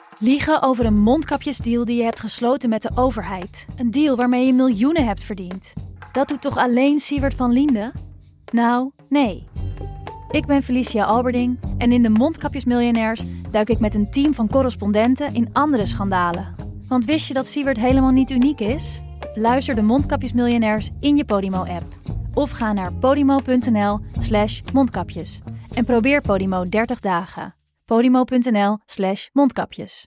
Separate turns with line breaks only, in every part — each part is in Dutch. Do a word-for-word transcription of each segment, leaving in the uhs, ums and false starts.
Liegen over een mondkapjesdeal die je hebt gesloten met de overheid. Een deal waarmee je miljoenen hebt verdiend. Dat doet toch alleen Siewert van Liende? Nou, nee. Ik ben Felicia Alberding en in de Mondkapjesmiljonairs duik ik met een team van correspondenten in andere schandalen. Want wist je dat Siewert helemaal niet uniek is? Luister de Mondkapjesmiljonairs in je Podimo-app. Of ga naar podimo.nl slash mondkapjes. En probeer Podimo dertig dagen. Podimo.nl slash mondkapjes.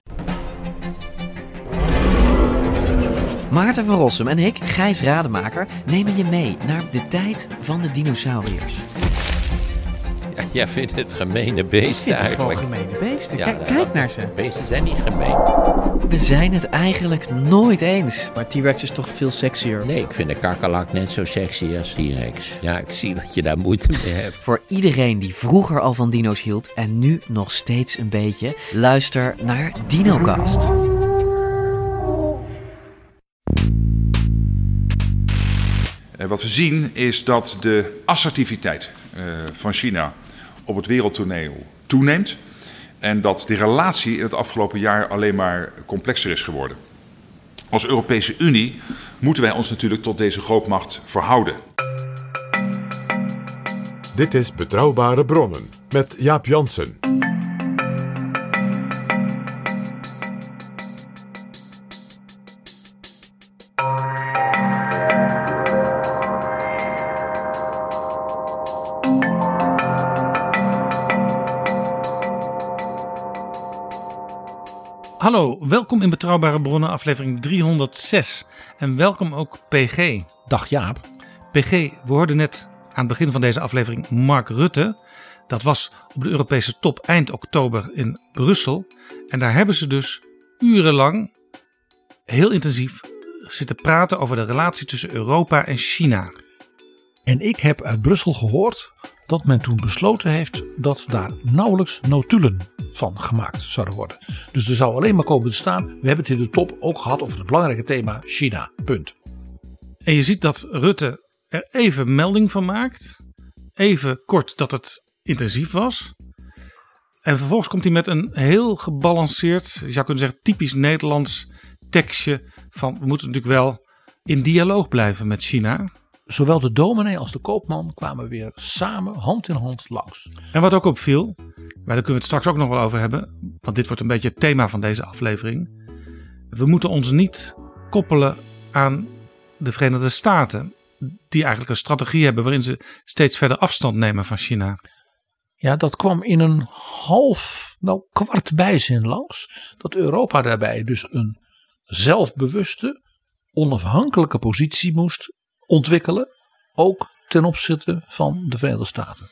Maarten van Rossum en ik, Gijs Rademaker, nemen je mee naar de tijd van de dinosauriërs.
Ja, jij vindt het gemene beesten
het
eigenlijk.
Gewoon gemene beesten.
Ja,
Kijk,
dat-
kijk naar ze.
Beesten zijn niet gemeen.
We zijn het eigenlijk nooit eens.
Maar T-Rex is toch veel sexier?
Nee, ik vind de kakkelak net zo sexy als T-Rex. Ja, ik zie dat je daar moeite mee hebt.
Voor iedereen die vroeger al van dino's hield en nu nog steeds een beetje, luister naar DinoCast.
Uh, wat we zien is dat de assertiviteit uh, van China op het wereldtoneel toeneemt. En dat de relatie in het afgelopen jaar alleen maar complexer is geworden. Als Europese Unie moeten wij ons natuurlijk tot deze grootmacht verhouden.
Dit is Betrouwbare Bronnen met Jaap Jansen.
Hallo, welkom in Betrouwbare Bronnen, aflevering driehonderdzes. En welkom ook P G.
Dag Jaap.
P G, we hoorden net aan het begin van deze aflevering Mark Rutte. Dat was op de Europese top eind oktober in Brussel. En daar hebben ze dus urenlang heel intensief zitten praten over de relatie tussen Europa en China.
En ik heb uit Brussel gehoord dat men toen besloten heeft dat daar nauwelijks notulen van gemaakt zouden worden. Dus er zou alleen maar komen te staan, we hebben het in de top ook gehad over het belangrijke thema China. Punt.
En je ziet dat Rutte er even melding van maakt. Even kort dat het intensief was. En vervolgens komt hij met een heel gebalanceerd, je zou kunnen zeggen typisch Nederlands tekstje van we moeten natuurlijk wel in dialoog blijven met China.
Zowel de dominee als de koopman kwamen weer samen hand in hand langs.
En wat ook opviel, maar daar kunnen we het straks ook nog wel over hebben, want dit wordt een beetje het thema van deze aflevering. We moeten ons niet koppelen aan de Verenigde Staten, die eigenlijk een strategie hebben waarin ze steeds verder afstand nemen van China.
Ja, dat kwam in een half, nou kwart bijzin langs. Dat Europa daarbij dus een zelfbewuste, onafhankelijke positie moest ontwikkelen. Ook ten opzichte van de Verenigde Staten.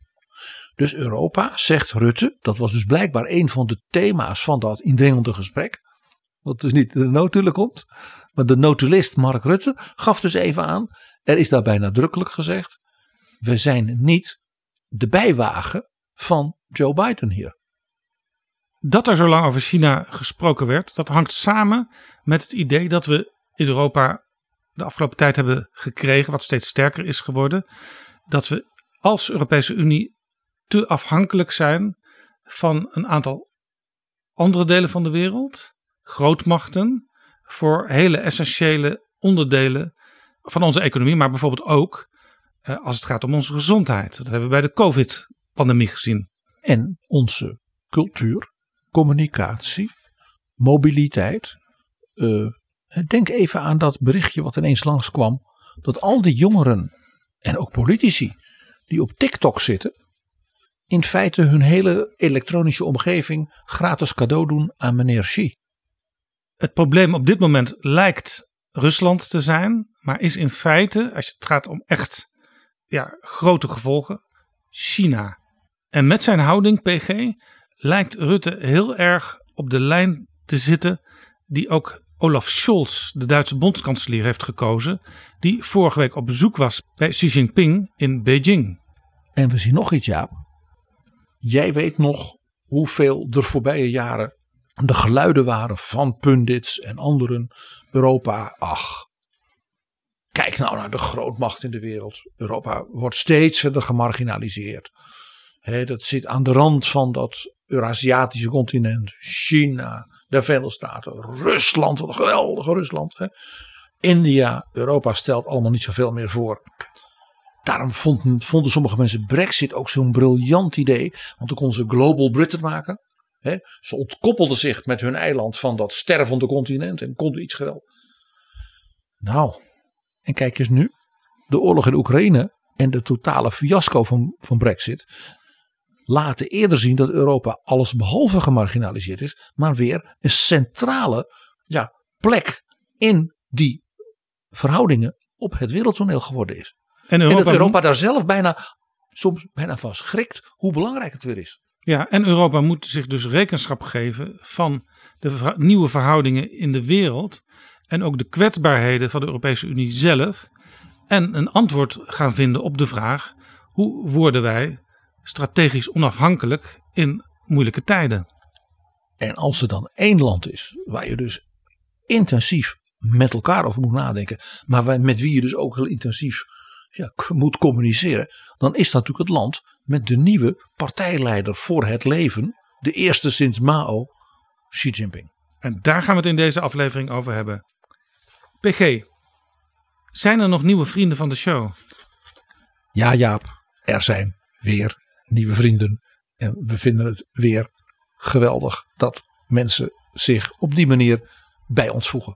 Dus Europa, zegt Rutte, dat was dus blijkbaar een van de thema's van dat indringende gesprek. Wat dus niet de notulen komt. Maar de notulist Mark Rutte gaf dus even aan. Er is daarbij nadrukkelijk gezegd. We zijn niet de bijwagen van Joe Biden hier.
Dat er zo lang over China gesproken werd, dat hangt samen met het idee dat we in Europa de afgelopen tijd hebben gekregen, wat steeds sterker is geworden, dat we als Europese Unie te afhankelijk zijn van een aantal andere delen van de wereld, grootmachten, voor hele essentiële onderdelen van onze economie, maar bijvoorbeeld ook eh, als het gaat om onze gezondheid. Dat hebben we bij de COVID-pandemie gezien.
En onze cultuur, communicatie, mobiliteit. Uh, denk even aan dat berichtje wat ineens langskwam. Dat al die jongeren en ook politici die op TikTok zitten, in feite hun hele elektronische omgeving gratis cadeau doen aan meneer Xi.
Het probleem op dit moment lijkt Rusland te zijn, maar is in feite, als het gaat om echt ja, grote gevolgen, China. En met zijn houding, P G, lijkt Rutte heel erg op de lijn te zitten die ook Olaf Scholz, de Duitse bondskanselier, heeft gekozen, die vorige week op bezoek was bij Xi Jinping in Beijing.
En we zien nog iets, Jaap. Jij weet nog hoeveel de voorbije jaren de geluiden waren van pundits en anderen. Europa, ach, kijk nou naar de grootmacht in de wereld. Europa wordt steeds verder gemarginaliseerd. He, dat zit aan de rand van dat Eurasiatische continent. China, de Verenigde Staten, Rusland, wat een geweldige Rusland. Hè. India, Europa stelt allemaal niet zoveel meer voor. Daarom vonden, vonden sommige mensen Brexit ook zo'n briljant idee. Want dan konden ze Global Britain maken. Hè. Ze ontkoppelden zich met hun eiland van dat stervende continent en konden iets geweldigs. Nou, en kijk eens nu. De oorlog in Oekraïne en de totale fiasco van, van Brexit laten eerder zien dat Europa alles behalve gemarginaliseerd is, maar weer een centrale ja, plek in die verhoudingen op het wereldtoneel geworden is.
En, Europa
en dat Europa
moet,
daar zelf bijna, soms bijna van schrikt hoe belangrijk het weer is.
Ja, en Europa moet zich dus rekenschap geven van de verha- nieuwe verhoudingen in de wereld en ook de kwetsbaarheden van de Europese Unie zelf. En een antwoord gaan vinden op de vraag: hoe worden wij strategisch onafhankelijk in moeilijke tijden?
En als er dan één land is waar je dus intensief met elkaar over moet nadenken, maar met wie je dus ook heel intensief ja, moet communiceren, dan is dat natuurlijk het land met de nieuwe partijleider voor het leven, de eerste sinds Mao, Xi Jinping.
En daar gaan we het in deze aflevering over hebben. P G, zijn er nog nieuwe vrienden van de show?
Ja, Jaap, er zijn weer nieuwe vrienden. En we vinden het weer geweldig dat mensen zich op die manier bij ons voegen.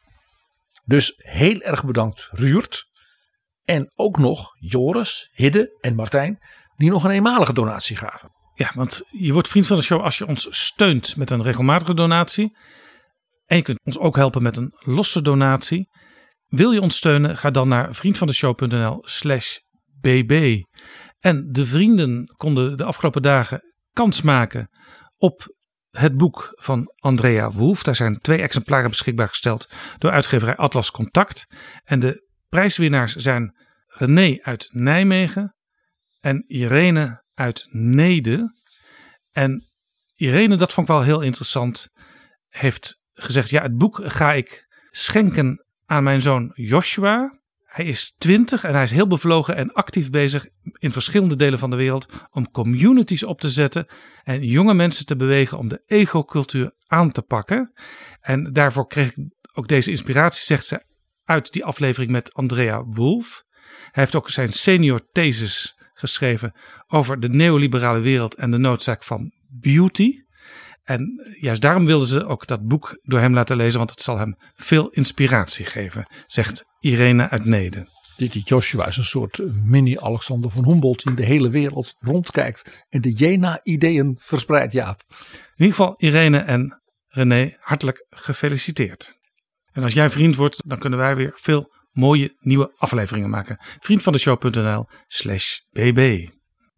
Dus heel erg bedankt Ruurt. En ook nog Joris, Hidde en Martijn die nog een eenmalige donatie gaven.
Ja, want je wordt vriend van de show als je ons steunt met een regelmatige donatie. En je kunt ons ook helpen met een losse donatie. Wil je ons steunen? Ga dan naar vriendvandeshow.nl slash bb. En de vrienden konden de afgelopen dagen kans maken op het boek van Andrea Wulf. Daar zijn twee exemplaren beschikbaar gesteld door uitgeverij Atlas Contact. En de prijswinnaars zijn René uit Nijmegen en Irene uit Neede. En Irene, dat vond ik wel heel interessant, heeft gezegd: ja, het boek ga ik schenken aan mijn zoon Joshua. Hij is twintig en hij is heel bevlogen en actief bezig in verschillende delen van de wereld om communities op te zetten en jonge mensen te bewegen om de egocultuur aan te pakken. En daarvoor kreeg ik ook deze inspiratie, zegt ze, uit die aflevering met Andrea Wulf. Hij heeft ook zijn senior thesis geschreven over de neoliberale wereld en de noodzaak van beauty. En juist daarom wilden ze ook dat boek door hem laten lezen, want het zal hem veel inspiratie geven, zegt Irene uit Neede.
Dit Joshua is een soort mini-Alexander van Humboldt die in de hele wereld rondkijkt en de Jena-ideeën verspreidt, Jaap.
In ieder geval Irene en René, hartelijk gefeliciteerd. En als jij vriend wordt, dan kunnen wij weer veel mooie nieuwe afleveringen maken. Vriendvandeshow.nl slash bb.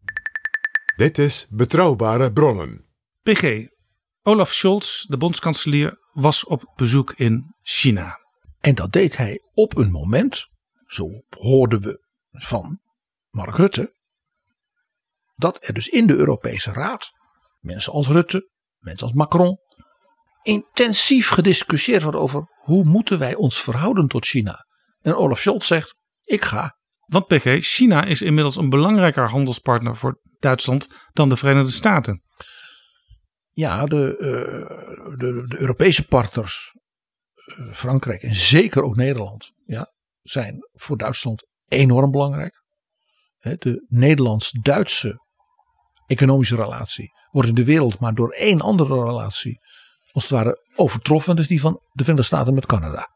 Dit is Betrouwbare Bronnen.
P G, Olaf Scholz, de bondskanselier, was op bezoek in China.
En dat deed hij op een moment, zo hoorden we van Mark Rutte, dat er dus in de Europese Raad mensen als Rutte, mensen als Macron, intensief gediscussieerd wordt over hoe moeten wij ons verhouden tot China. En Olaf Scholz zegt: ik ga.
Want P G, China is inmiddels een belangrijker handelspartner voor Duitsland dan de Verenigde Staten.
Ja, de, uh, de, de Europese partners, uh, Frankrijk en zeker ook Nederland, ja, zijn voor Duitsland enorm belangrijk. He, de Nederlands-Duitse economische relatie wordt in de wereld maar door één andere relatie als het ware overtroffen, dus die van de Verenigde Staten met Canada.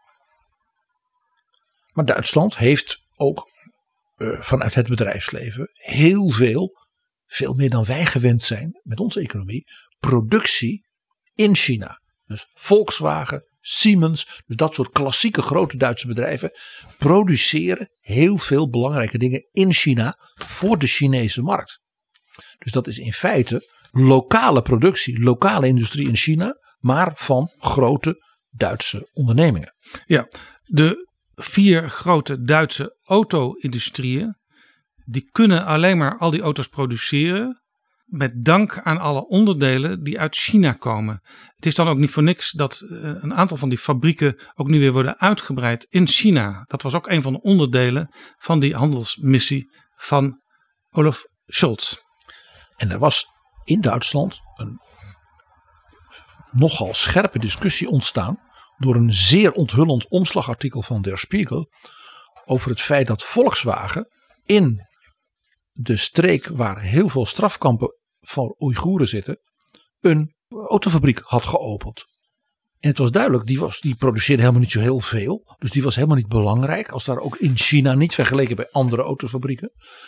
Maar Duitsland heeft ook uh, vanuit het bedrijfsleven heel veel, veel meer dan wij gewend zijn met onze economie, productie in China. Dus Volkswagen, Siemens, dus dat soort klassieke grote Duitse bedrijven produceren heel veel belangrijke dingen in China voor de Chinese markt. Dus dat is in feite lokale productie, lokale industrie in China, maar van grote Duitse ondernemingen.
Ja, de vier grote Duitse auto-industrieën, die kunnen alleen maar al die auto's produceren met dank aan alle onderdelen die uit China komen. Het is dan ook niet voor niks dat een aantal van die fabrieken ook nu weer worden uitgebreid in China. Dat was ook een van de onderdelen van die handelsmissie van Olaf Scholz.
En er was in Duitsland een nogal scherpe discussie ontstaan door een zeer onthullend omslagartikel van Der Spiegel over het feit dat Volkswagen in de streek waar heel veel strafkampen van Oeigoeren zitten een autofabriek had geopend. En het was duidelijk, die, was, die produceerde helemaal niet zo heel veel. Dus die was helemaal niet belangrijk. Als daar ook in China niet vergeleken bij andere autofabrieken.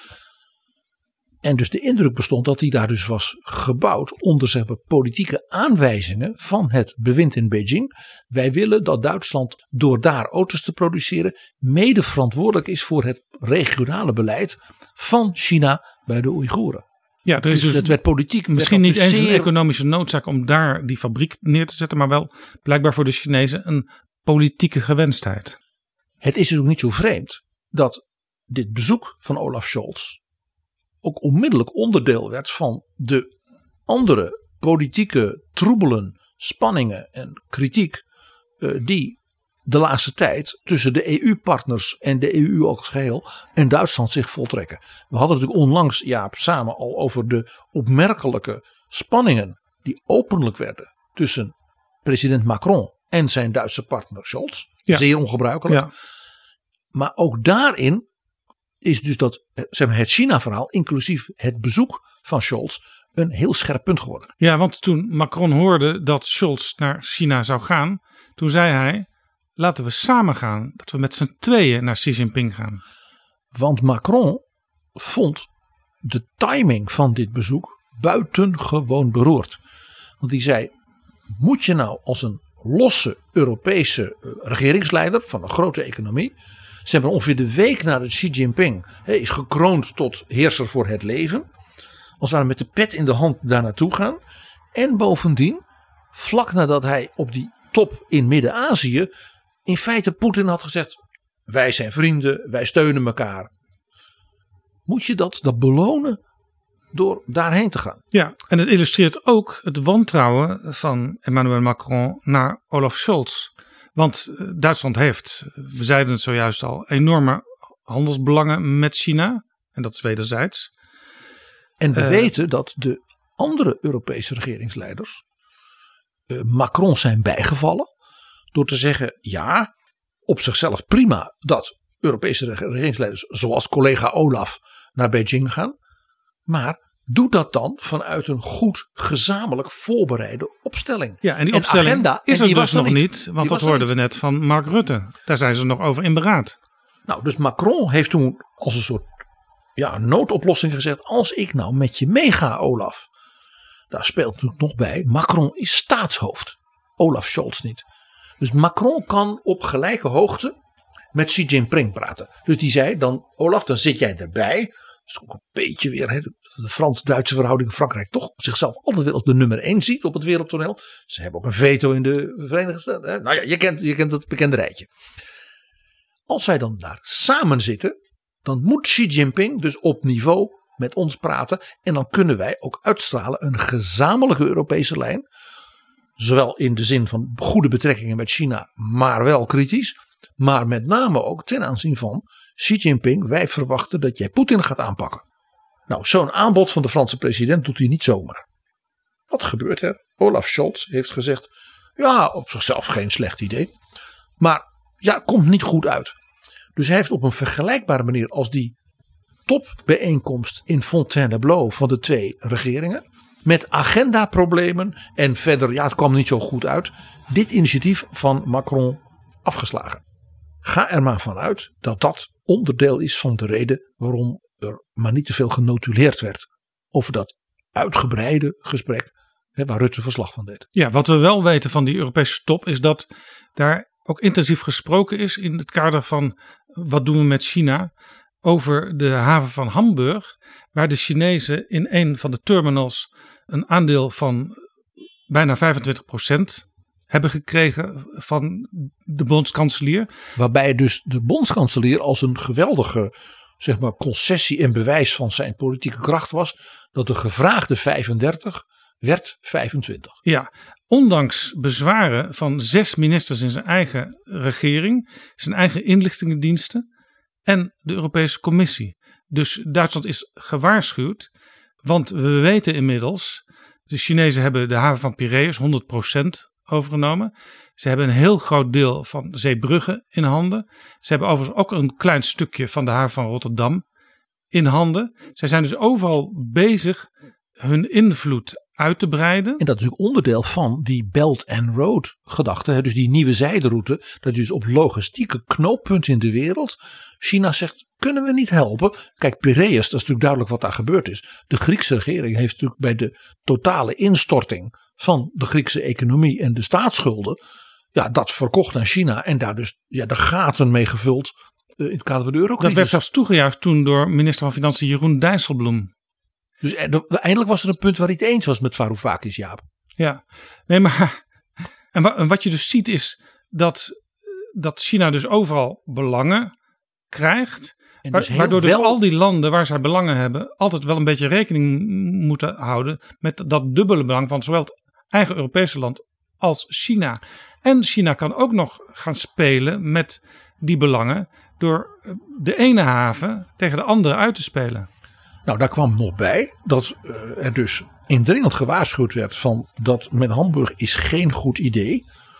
En dus de indruk bestond dat die daar dus was gebouwd onder zeg maar, politieke aanwijzingen van het bewind in Beijing. Wij willen dat Duitsland door daar auto's te produceren mede verantwoordelijk is voor het regionale beleid van China bij de Oeigoeren.
Ja, er is dus,
het werd politiek.
Misschien niet eens
zeer...
een economische noodzaak om daar die fabriek neer te zetten, maar wel blijkbaar voor de Chinezen een politieke gewenstheid.
Het is dus ook niet zo vreemd dat dit bezoek van Olaf Scholz ook onmiddellijk onderdeel werd van de andere politieke troebelen, spanningen en kritiek uh, die de laatste tijd tussen de E U-partners en de E U als geheel en Duitsland zich voltrekken. We hadden natuurlijk onlangs, Jaap, samen al over de opmerkelijke spanningen die openlijk werden tussen president Macron en zijn Duitse partner Scholz. Ja. Zeer ongebruikelijk. Ja. Maar ook daarin is dus dat zeg maar, het China-verhaal, inclusief het bezoek van Scholz, een heel scherp punt geworden.
Ja, want toen Macron hoorde dat Scholz naar China zou gaan, toen zei hij: laten we samen gaan, dat we met z'n tweeën naar Xi Jinping gaan.
Want Macron vond de timing van dit bezoek buitengewoon beroerd. Want die zei, moet je nou als een losse Europese regeringsleider van een grote economie, ze hebben ongeveer de week nadat Xi Jinping he, is gekroond tot heerser voor het leven, als we met de pet in de hand daar naartoe gaan. En bovendien, vlak nadat hij op die top in Midden-Azië in feite Poetin had gezegd, wij zijn vrienden, wij steunen elkaar. Moet je dat, dat belonen door daarheen te gaan.
Ja, en het illustreert ook het wantrouwen van Emmanuel Macron naar Olaf Scholz. Want Duitsland heeft, we zeiden het zojuist al, enorme handelsbelangen met China. En dat is wederzijds.
En we
uh,
weten dat de andere Europese regeringsleiders uh, Macron zijn bijgevallen. Door te zeggen, ja, op zichzelf prima dat Europese regeringsleiders zoals collega Olaf naar Beijing gaan. Maar doe dat dan vanuit een goed gezamenlijk voorbereide opstelling.
Ja, en die
en
opstelling
agenda,
is
en
er dus nog niet,
niet
want dat hoorden we net van Mark Rutte. Daar zijn ze nog over in beraad.
Nou, dus Macron heeft toen als een soort ja, noodoplossing gezegd, als ik nou met je meega, Olaf. Daar speelt natuurlijk nog bij, Macron is staatshoofd. Olaf Scholz niet. Dus Macron kan op gelijke hoogte met Xi Jinping praten. Dus die zei dan, Olaf, dan zit jij erbij. Dat is ook een beetje weer hè, de Frans-Duitse verhouding. Frankrijk toch zichzelf altijd weer als de nummer één ziet op het wereldtoneel. Ze hebben ook een veto in de Verenigde Staten. Hè? Nou ja, je kent, je kent het bekende rijtje. Als wij dan daar samen zitten, dan moet Xi Jinping dus op niveau met ons praten. En dan kunnen wij ook uitstralen een gezamenlijke Europese lijn. Zowel in de zin van goede betrekkingen met China, maar wel kritisch. Maar met name ook ten aanzien van Xi Jinping. Wij verwachten dat jij Poetin gaat aanpakken. Nou, zo'n aanbod van de Franse president doet hij niet zomaar. Wat gebeurt er? Olaf Scholz heeft gezegd, ja, op zichzelf geen slecht idee. Maar ja, komt niet goed uit. Dus hij heeft op een vergelijkbare manier als die topbijeenkomst in Fontainebleau van de twee regeringen, met agendaproblemen en verder, ja, het kwam niet zo goed uit, dit initiatief van Macron afgeslagen. Ga er maar vanuit dat dat onderdeel is van de reden waarom er maar niet te veel genotuleerd werd over dat uitgebreide gesprek hè, waar Rutte verslag van deed.
Ja, wat we wel weten van die Europese top is dat daar ook intensief gesproken is in het kader van wat doen we met China over de haven van Hamburg, waar de Chinezen in een van de terminals een aandeel van bijna vijfentwintig procent hebben gekregen van de bondskanselier.
Waarbij dus de bondskanselier als een geweldige zeg maar, concessie en bewijs van zijn politieke kracht was, dat de gevraagde vijfendertig werd vijfentwintig.
Ja, ondanks bezwaren van zes ministers in zijn eigen regering, zijn eigen inlichtingendiensten en de Europese Commissie. Dus Duitsland is gewaarschuwd, want we weten inmiddels De Chinezen hebben de haven van Piraeus honderd procent overgenomen. Ze hebben een heel groot deel van Zeebrugge in handen. Ze hebben overigens ook een klein stukje van de haven van Rotterdam in handen. Zij zijn dus overal bezig hun invloed uit te breiden.
En dat is natuurlijk onderdeel van die Belt and Road gedachte. Hè? Dus die nieuwe zijderoute. Dat je dus op logistieke knooppunten in de wereld. China zegt, kunnen we niet helpen? Kijk, Piraeus, dat is natuurlijk duidelijk wat daar gebeurd is. De Griekse regering heeft natuurlijk bij de totale instorting van de Griekse economie en de staatsschulden. Ja, dat verkocht aan China. En daar dus ja, de gaten mee gevuld uh, in het kader van de eurocrisis.
Dat werd zelfs toegejuicht toen door minister van Financiën Jeroen Dijsselbloem.
Dus eindelijk was er een punt waar hij het eens was met Varoufakis, Jaap.
Ja, nee, maar en wat je dus ziet is dat, dat China dus overal belangen krijgt. En dus waardoor dus wel... al die landen waar zij belangen hebben altijd wel een beetje rekening moeten houden met dat dubbele belang van zowel het eigen Europese land als China. En China kan ook nog gaan spelen met die belangen door de ene haven tegen de andere uit te spelen.
Nou, daar kwam nog bij dat uh, er dus indringend gewaarschuwd werd van dat met Hamburg is geen goed idee.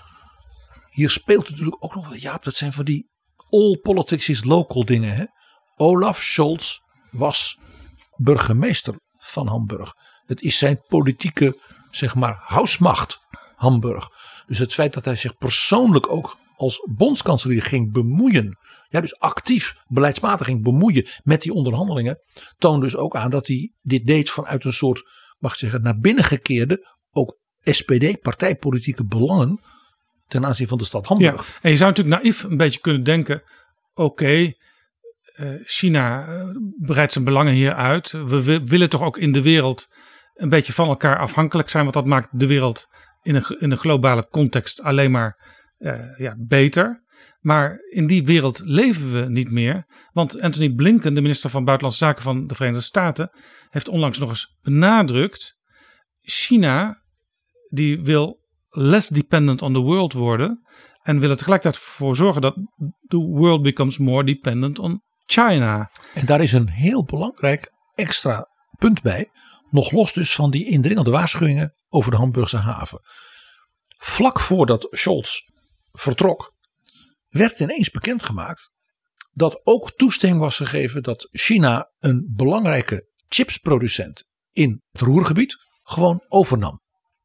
Hier speelt natuurlijk ook nog wel, Jaap, dat zijn van die all politics is local dingen. Hè? Olaf Scholz was burgemeester van Hamburg. Het is zijn politieke, zeg maar, huismacht Hamburg. Dus het feit dat hij zich persoonlijk ook als bondskanselier ging bemoeien. Ja, dus actief beleidsmatig ging bemoeien met die onderhandelingen. Toont dus ook aan dat hij dit deed vanuit een soort, mag ik zeggen, naar binnen gekeerde, ook S P D partijpolitieke belangen ten aanzien van de stad Hamburg.
Ja, en je zou natuurlijk naïef een beetje kunnen denken, oké, okay, uh, China uh, breidt zijn belangen hier uit. We, we willen toch ook in de wereld een beetje van elkaar afhankelijk zijn, want dat maakt de wereld in een, in een globale context alleen maar uh, ja, beter. Maar in die wereld leven we niet meer. Want Antony Blinken, de minister van Buitenlandse Zaken van de Verenigde Staten, heeft onlangs nog eens benadrukt, China die wil less dependent on the world worden en wil er tegelijkertijd voor zorgen dat the world becomes more dependent on China.
En daar is een heel belangrijk extra punt bij, nog los dus van die indringende waarschuwingen over de Hamburgse haven. Vlak voordat Scholz vertrok, werd ineens bekendgemaakt dat ook toestemming was gegeven dat China een belangrijke chipsproducent in het Ruhrgebied gewoon overnam.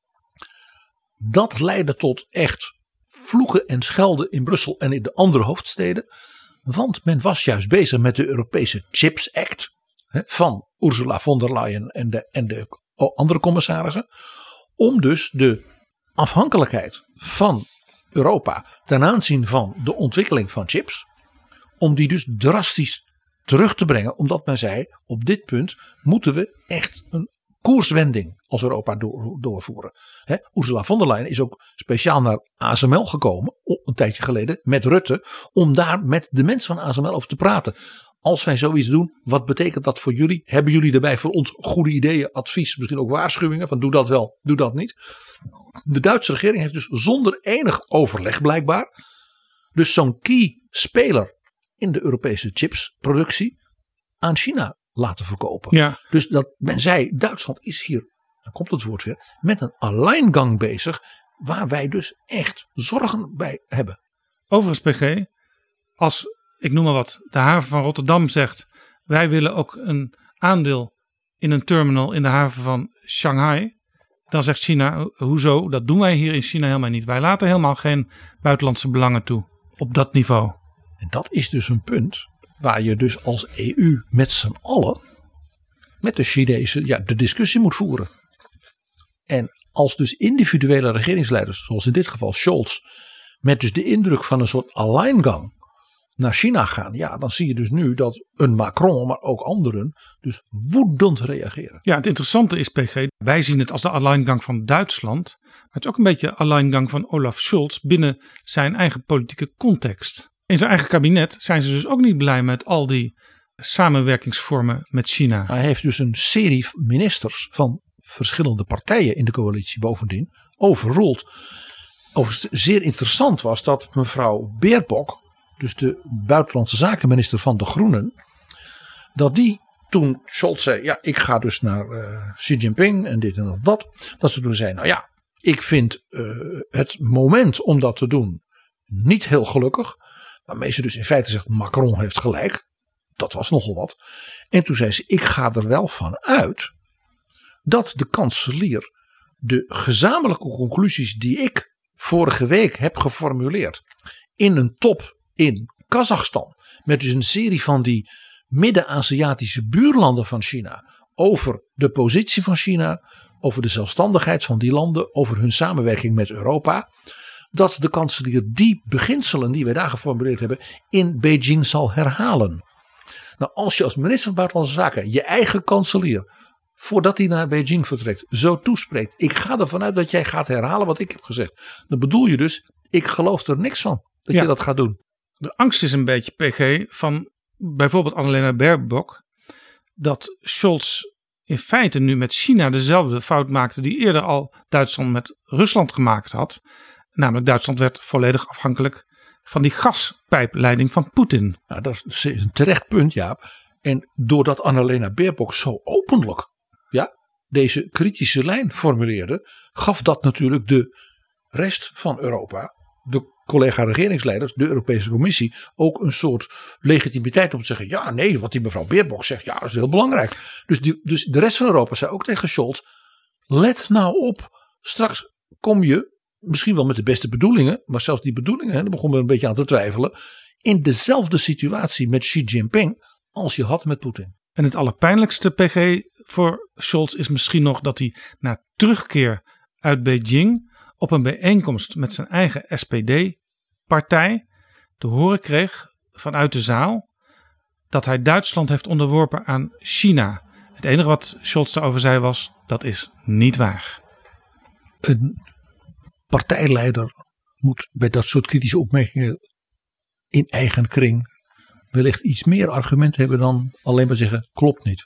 Dat leidde tot echt vloeken en schelden in Brussel en in de andere hoofdsteden. Want men was juist bezig met de Europese Chips Act hè, van Ursula von der Leyen en de, en de andere commissarissen. Om dus de afhankelijkheid van Europa ten aanzien van de ontwikkeling van chips, om die dus drastisch terug te brengen, omdat men zei, op dit punt moeten we echt een koerswending als Europa door, doorvoeren. He, Ursula von der Leyen is ook speciaal naar A S M L gekomen, een tijdje geleden, met Rutte, om daar met de mensen van A S M L over te praten. Als wij zoiets doen, wat betekent dat voor jullie? Hebben jullie daarbij voor ons goede ideeën, advies, misschien ook waarschuwingen van doe dat wel, doe dat niet? De Duitse regering heeft dus zonder enig overleg blijkbaar dus zo'n key speler in de Europese chipsproductie aan China laten verkopen.
Ja.
Dus dat men zei, Duitsland is hier, dan komt het woord weer, met een alleingang bezig waar wij dus echt zorgen bij hebben.
Overigens, P G, als, ik noem maar wat, de haven van Rotterdam zegt, wij willen ook een aandeel in een terminal in de haven van Shanghai, dan zegt China, hoezo, dat doen wij hier in China helemaal niet. Wij laten helemaal geen buitenlandse belangen toe op dat niveau.
En dat is dus een punt waar je dus als E U met z'n allen, met de Chinezen, ja, de discussie moet voeren. En als dus individuele regeringsleiders, zoals in dit geval Scholz, met dus de indruk van een soort alleingang naar China gaan, ja, dan zie je dus nu dat een Macron, maar ook anderen, dus woedend reageren.
Ja, het interessante is, P G, wij zien het als de alleingang van Duitsland, maar het is ook een beetje de alleingang van Olaf Scholz binnen zijn eigen politieke context. In zijn eigen kabinet zijn ze dus ook niet blij met al die samenwerkingsvormen met China.
Hij heeft dus een serie ministers van verschillende partijen in de coalitie bovendien overroeld. Overigens zeer interessant was dat mevrouw Baerbock, dus de buitenlandse zakenminister van de Groenen, dat die toen Scholz zei, ja, ik ga dus naar uh, Xi Jinping en dit en dat. Dat ze toen zei, nou ja, ik vind uh, het moment om dat te doen niet heel gelukkig. Waarmee ze dus in feite zegt, Macron heeft gelijk. Dat was nogal wat. En toen zei ze, ik ga er wel van uit dat de kanselier de gezamenlijke conclusies die ik vorige week heb geformuleerd in een top in Kazachstan, met dus een serie van die Midden-Aziatische buurlanden van China, over de positie van China, over de zelfstandigheid van die landen, over hun samenwerking met Europa, dat de kanselier die beginselen die wij daar geformuleerd hebben in Beijing zal herhalen. Nou, als je als minister van Buitenlandse Zaken je eigen kanselier, voordat hij naar Beijing vertrekt, zo toespreekt, ik ga ervan uit dat jij gaat herhalen wat ik heb gezegd, dan bedoel je dus, ik geloof er niks van dat
ja.
je dat gaat doen.
De angst is een beetje, P G, van bijvoorbeeld Annalena Baerbock, dat Scholz in feite nu met China dezelfde fout maakte die eerder al Duitsland met Rusland gemaakt had. Namelijk Duitsland werd volledig afhankelijk van die gaspijpleiding van Poetin.
Nou, dat is een terecht punt, Jaap. En doordat Annalena Baerbock zo openlijk ja, deze kritische lijn formuleerde, gaf dat natuurlijk de rest van Europa, de collega-regeringsleiders, de Europese Commissie, ook een soort legitimiteit om te zeggen, ja nee, wat die mevrouw Baerbock zegt, ja dat is heel belangrijk. Dus, die, dus de rest van Europa zei ook tegen Scholz, let nou op, straks kom je misschien wel met de beste bedoelingen, maar zelfs die bedoelingen, daar begonnen we een beetje aan te twijfelen, in dezelfde situatie met Xi Jinping als je had met Poetin.
En het allerpijnlijkste, P G, voor Scholz is misschien nog dat hij na terugkeer uit Beijing op een bijeenkomst met zijn eigen S P D-partij te horen kreeg vanuit de zaal dat hij Duitsland heeft onderworpen aan China. Het enige wat Scholz daarover zei was, dat is niet waar.
Een partijleider moet bij dat soort kritische opmerkingen in eigen kring wellicht iets meer argument hebben dan alleen maar zeggen, klopt niet.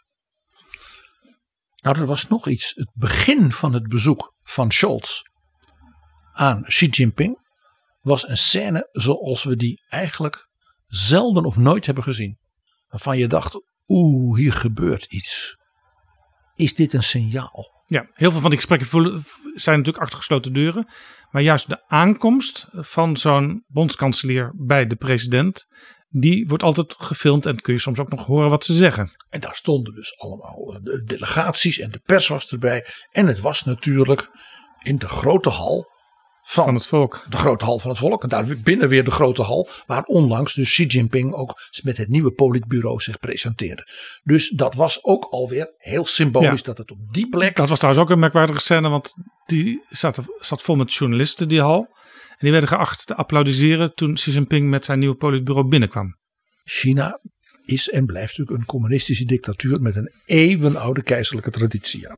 Nou, er was nog iets. Het begin van het bezoek van Scholz aan Xi Jinping was een scène zoals we die eigenlijk zelden of nooit hebben gezien. Waarvan je dacht, oeh, hier gebeurt iets. Is dit een signaal?
Ja, heel veel van die gesprekken zijn natuurlijk achter gesloten deuren. Maar juist de aankomst van zo'n bondskanselier bij de president, die wordt altijd gefilmd en kun je soms ook nog horen wat ze zeggen.
En daar stonden dus allemaal de delegaties en de pers was erbij. En het was natuurlijk in de grote hal van,
van het volk.
De grote hal van het volk. En daar binnen weer de grote hal waar onlangs dus Xi Jinping ook met het nieuwe politbureau zich presenteerde. Dus dat was ook alweer heel symbolisch ja. dat het op die plek.
Dat was trouwens ook een merkwaardige scène, want die zat, zat vol met journalisten, die hal. En die werden geacht te applaudisseren toen Xi Jinping met zijn nieuwe politbureau binnenkwam.
China is en blijft natuurlijk een communistische dictatuur met een eeuwenoude keizerlijke traditie. Ja.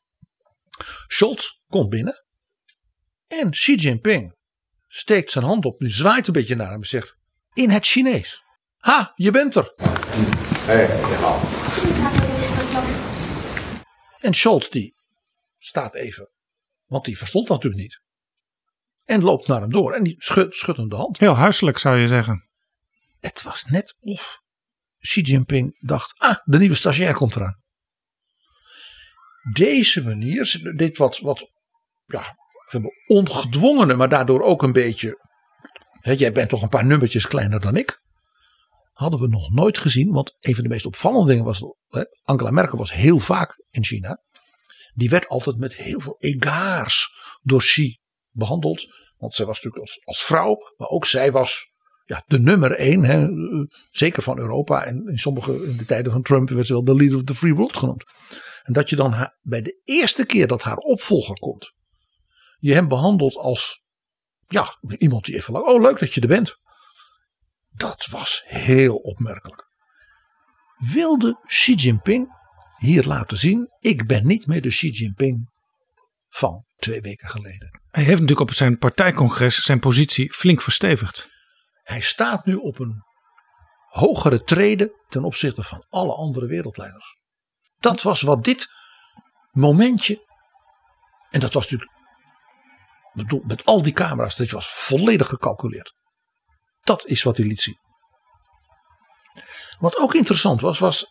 Scholz komt binnen en Xi Jinping steekt zijn hand op, die zwaait een beetje naar hem en zegt in het Chinees: ha, je bent er. Hey, ja. En Scholz die staat even, want die verstond dat natuurlijk niet. En loopt naar hem door en die schudt, schudt hem de hand.
Heel huiselijk zou je zeggen.
Het was net of Xi Jinping dacht, ah, de nieuwe stagiair komt eraan. Deze manier, dit wat, wat ja, ongedwongene, maar daardoor ook een beetje, hè, jij bent toch een paar nummertjes kleiner dan ik, hadden we nog nooit gezien. Want een van de meest opvallende dingen was, hè, Angela Merkel was heel vaak in China. Die werd altijd met heel veel egaars door Xi behandeld. Want zij was natuurlijk als, als vrouw, maar ook zij was ja, de nummer één, hè, zeker van Europa. En in sommige in de tijden van Trump werd ze wel de leader of the free world genoemd. En dat je dan haar, bij de eerste keer dat haar opvolger komt, je hem behandelt als ja, iemand die even lang, oh leuk dat je er bent. Dat was heel opmerkelijk. Wilde Xi Jinping hier laten zien, ik ben niet meer de Xi Jinping van twee weken geleden.
Hij heeft natuurlijk op zijn partijcongres zijn positie flink verstevigd.
Hij staat nu op een hogere trede ten opzichte van alle andere wereldleiders. Dat was wat dit momentje, en dat was natuurlijk, bedoel, met al die camera's, dit was volledig gecalculeerd. Dat is wat hij liet zien. Wat ook interessant was, was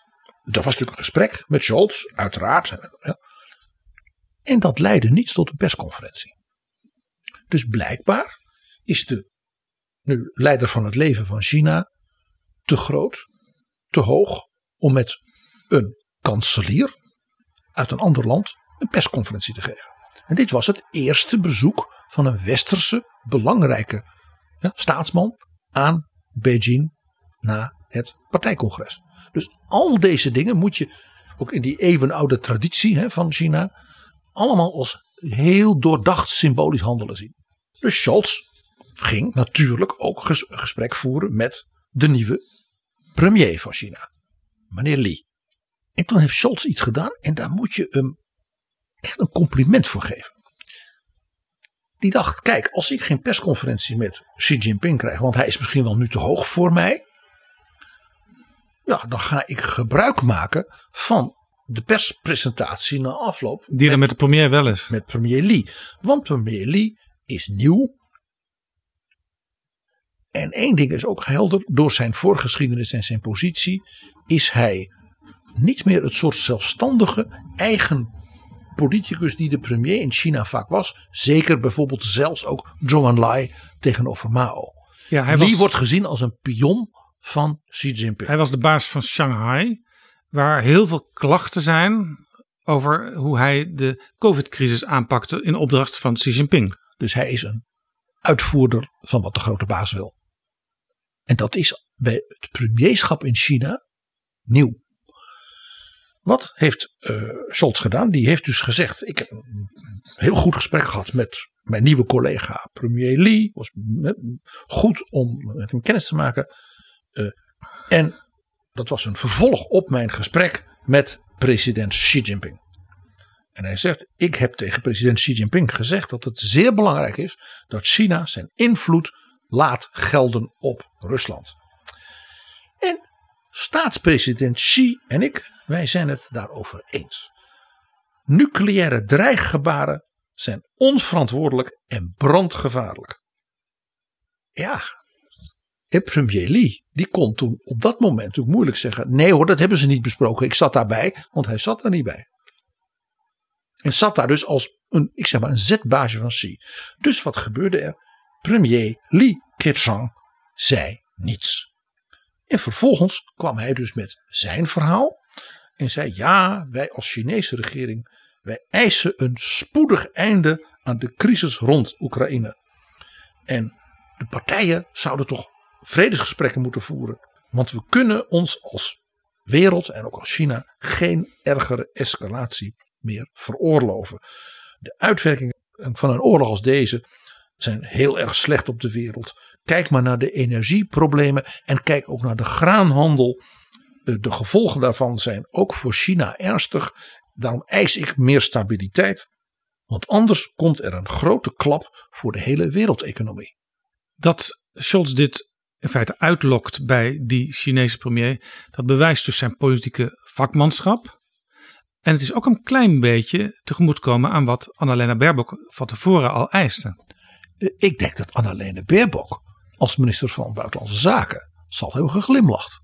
was natuurlijk een gesprek met Scholz, uiteraard. Ja. En dat leidde niet tot een persconferentie. Dus blijkbaar is de nu leider van het leven van China te groot, te hoog om met een kanselier uit een ander land een persconferentie te geven. En dit was het eerste bezoek van een westerse belangrijke ja, staatsman aan Beijing na het partijcongres. Dus al deze dingen moet je ook in die eeuwenoude traditie hè, van China allemaal als heel doordacht symbolisch handelen zien. Dus Scholz ging natuurlijk ook ges- gesprek voeren met de nieuwe premier van China, meneer Li. En toen heeft Scholz iets gedaan en daar moet je hem echt een compliment voor geven. Die dacht, kijk, als ik geen persconferentie met Xi Jinping krijg, want hij is misschien wel nu te hoog voor mij. Ja, dan ga ik gebruik maken van de perspresentatie na afloop.
Die er met, met de premier wel is.
Met premier Li. Want premier Li is nieuw. En één ding is ook helder. Door zijn voorgeschiedenis en zijn positie is hij niet meer het soort zelfstandige eigen politicus die de premier in China vaak was. Zeker bijvoorbeeld zelfs ook Zhou Enlai tegenover Mao.
Ja, hij
Li
was,
wordt gezien als een pion van Xi Jinping.
Hij was de baas van Shanghai, waar heel veel klachten zijn over hoe hij de COVID-crisis aanpakte in opdracht van Xi Jinping.
Dus hij is een uitvoerder van wat de grote baas wil. En dat is bij het premierschap in China nieuw. Wat heeft uh, Scholz gedaan? Die heeft dus gezegd, ik heb een heel goed gesprek gehad met mijn nieuwe collega premier Li. Was goed om met hem kennis te maken. Uh, en dat was een vervolg op mijn gesprek met president Xi Jinping. En hij zegt, ik heb tegen president Xi Jinping gezegd dat het zeer belangrijk is dat China zijn invloed laat gelden op Rusland. En staatspresident Xi en ik, wij zijn het daarover eens. Nucleaire dreiggebaren zijn onverantwoordelijk en brandgevaarlijk. Ja, en premier Li, die kon toen op dat moment ook moeilijk zeggen, nee hoor, dat hebben ze niet besproken, ik zat daarbij, want hij zat daar niet bij. En zat daar dus als een, ik zeg maar, een zetbaasje van Xi. Dus wat gebeurde er? Premier Li Keqiang zei niets. En vervolgens kwam hij dus met zijn verhaal. En zei, ja, wij als Chinese regering, wij eisen een spoedig einde aan de crisis rond Oekraïne. En de partijen zouden toch vredesgesprekken moeten voeren. Want we kunnen ons als wereld en ook als China geen ergere escalatie meer veroorloven. De uitwerkingen van een oorlog als deze zijn heel erg slecht op de wereld. Kijk maar naar de energieproblemen en kijk ook naar de graanhandel. De gevolgen daarvan zijn ook voor China ernstig. Daarom eis ik meer stabiliteit. Want anders komt er een grote klap voor de hele wereldeconomie.
Dat Scholz dit in feite uitlokt bij die Chinese premier, dat bewijst dus zijn politieke vakmanschap. En het is ook een klein beetje tegemoetkomen aan wat Annalena Baerbock van tevoren al eiste.
Ik denk dat Annalena Baerbock als minister van Buitenlandse Zaken zal hebben geglimlacht.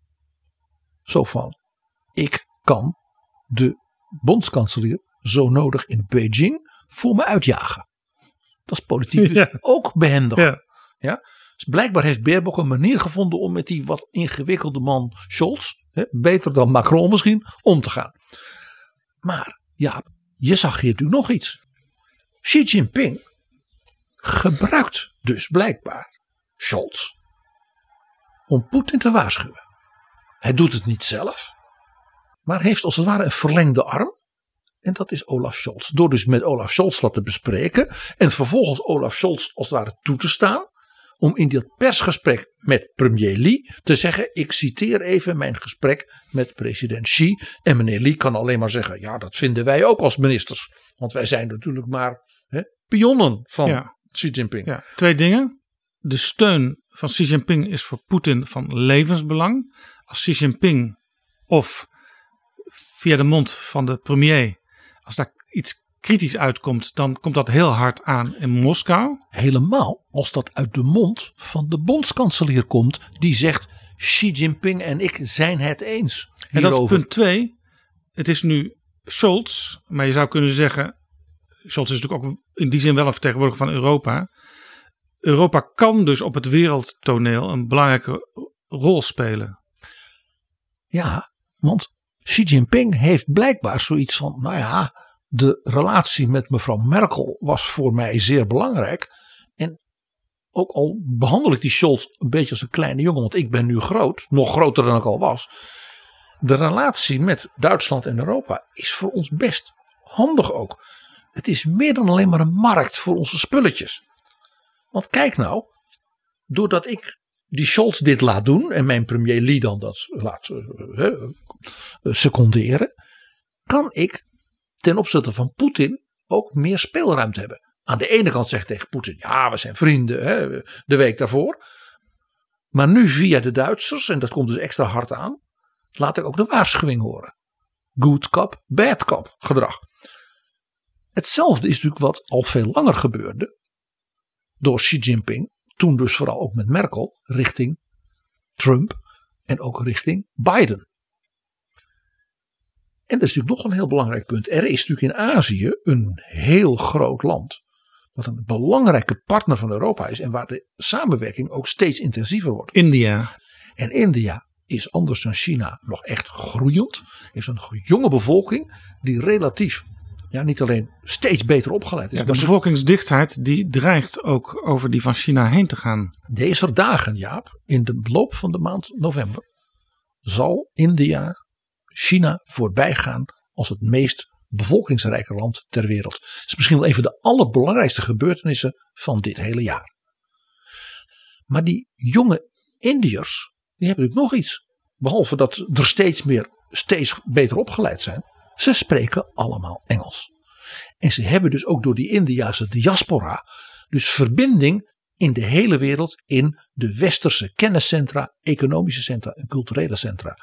Zo van, ik kan de bondskanselier zo nodig in Beijing voor me uitjagen. Dat is politiek dus ja. ook behendig. Ja. Ja? Dus blijkbaar heeft Baerbock een manier gevonden om met die wat ingewikkelde man Scholz, hè, beter dan Macron misschien, om te gaan. Maar ja, je zag hier natuurlijk nog iets. Xi Jinping gebruikt dus blijkbaar Scholz om Poetin te waarschuwen. Hij doet het niet zelf, maar heeft als het ware een verlengde arm. En dat is Olaf Scholz. Door dus met Olaf Scholz dat te bespreken en vervolgens Olaf Scholz als het ware toe te staan. Om in dat persgesprek met premier Li te zeggen, ik citeer even mijn gesprek met president Xi. En meneer Li kan alleen maar zeggen, ja, dat vinden wij ook als ministers. Want wij zijn natuurlijk maar hè, pionnen van ja. Xi Jinping.
Ja, twee dingen. De steun van Xi Jinping is voor Poetin van levensbelang. Als Xi Jinping of via de mond van de premier, als daar iets kritisch uitkomt, dan komt dat heel hard aan in Moskou.
Helemaal als dat uit de mond van de bondskanselier komt, die zegt, Xi Jinping en ik zijn het eens hierover.
En dat is punt twee. Het is nu Scholz, maar je zou kunnen zeggen, Scholz is natuurlijk ook in die zin wel een vertegenwoordiger van Europa. Europa kan dus op het wereldtoneel een belangrijke rol spelen.
Ja, want Xi Jinping heeft blijkbaar zoiets van, nou ja, de relatie met mevrouw Merkel was voor mij zeer belangrijk. En ook al behandel ik die Scholz een beetje als een kleine jongen, want ik ben nu groot, nog groter dan ik al was. De relatie met Duitsland en Europa is voor ons best handig ook. Het is meer dan alleen maar een markt voor onze spulletjes. Want kijk nou, doordat ik die Scholz dit laat doen en mijn premier Lee dan dat laat uh, uh, seconderen, kan ik ten opzichte van Poetin ook meer speelruimte hebben. Aan de ene kant zeg ik tegen Poetin, ja, we zijn vrienden, hè, de week daarvoor. Maar nu via de Duitsers, en dat komt dus extra hard aan, laat ik ook de waarschuwing horen. Good cop, bad cop gedrag. Hetzelfde is natuurlijk wat al veel langer gebeurde door Xi Jinping, toen dus vooral ook met Merkel, richting Trump en ook richting Biden. En dat is natuurlijk nog een heel belangrijk punt. Er is natuurlijk in Azië een heel groot land, wat een belangrijke partner van Europa is en waar de samenwerking ook steeds intensiever wordt.
India.
En India is anders dan China nog echt groeiend. Heeft een jonge bevolking die relatief, ja, niet alleen steeds beter opgeleid is.
Ja, de bevolkingsdichtheid die dreigt ook over die van China heen te gaan.
Deze dagen, Jaap, in de loop van de maand november, zal India China voorbij gaan als het meest bevolkingsrijke land ter wereld. Het is misschien wel een van de allerbelangrijkste gebeurtenissen van dit hele jaar. Maar die jonge Indiërs, die hebben natuurlijk nog iets. Behalve dat er steeds meer, steeds beter opgeleid zijn. Ze spreken allemaal Engels. En ze hebben dus ook door die Indiase diaspora dus verbinding in de hele wereld in de westerse kenniscentra, economische centra en culturele centra.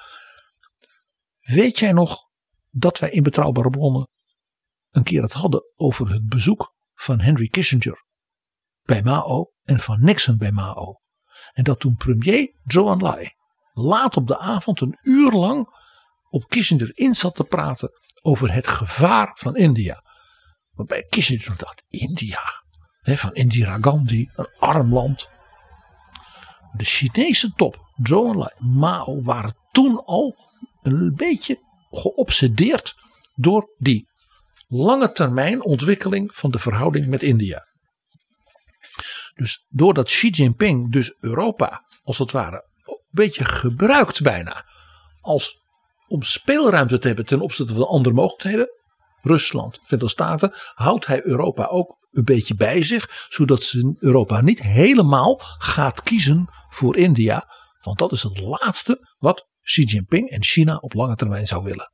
Weet jij nog dat wij in Betrouwbare Bronnen een keer het hadden over het bezoek van Henry Kissinger bij Mao en van Nixon bij Mao. En dat toen premier Zhou Enlai laat op de avond een uur lang op Kissinger in zat te praten over het gevaar van India. Waarbij Kissinger dacht, India, hè, van Indira Gandhi, een arm land. De Chinese top, Zhou Enlai, Mao waren toen al een beetje geobsedeerd door die lange termijn ontwikkeling van de verhouding met India. Dus doordat Xi Jinping dus Europa als het ware een beetje gebruikt bijna als om speelruimte te hebben ten opzichte van andere mogelijkheden, Rusland, Verenigde Staten, houdt hij Europa ook een beetje bij zich, zodat ze Europa niet helemaal gaat kiezen voor India, want dat is het laatste wat Xi Jinping en China op lange termijn zou willen.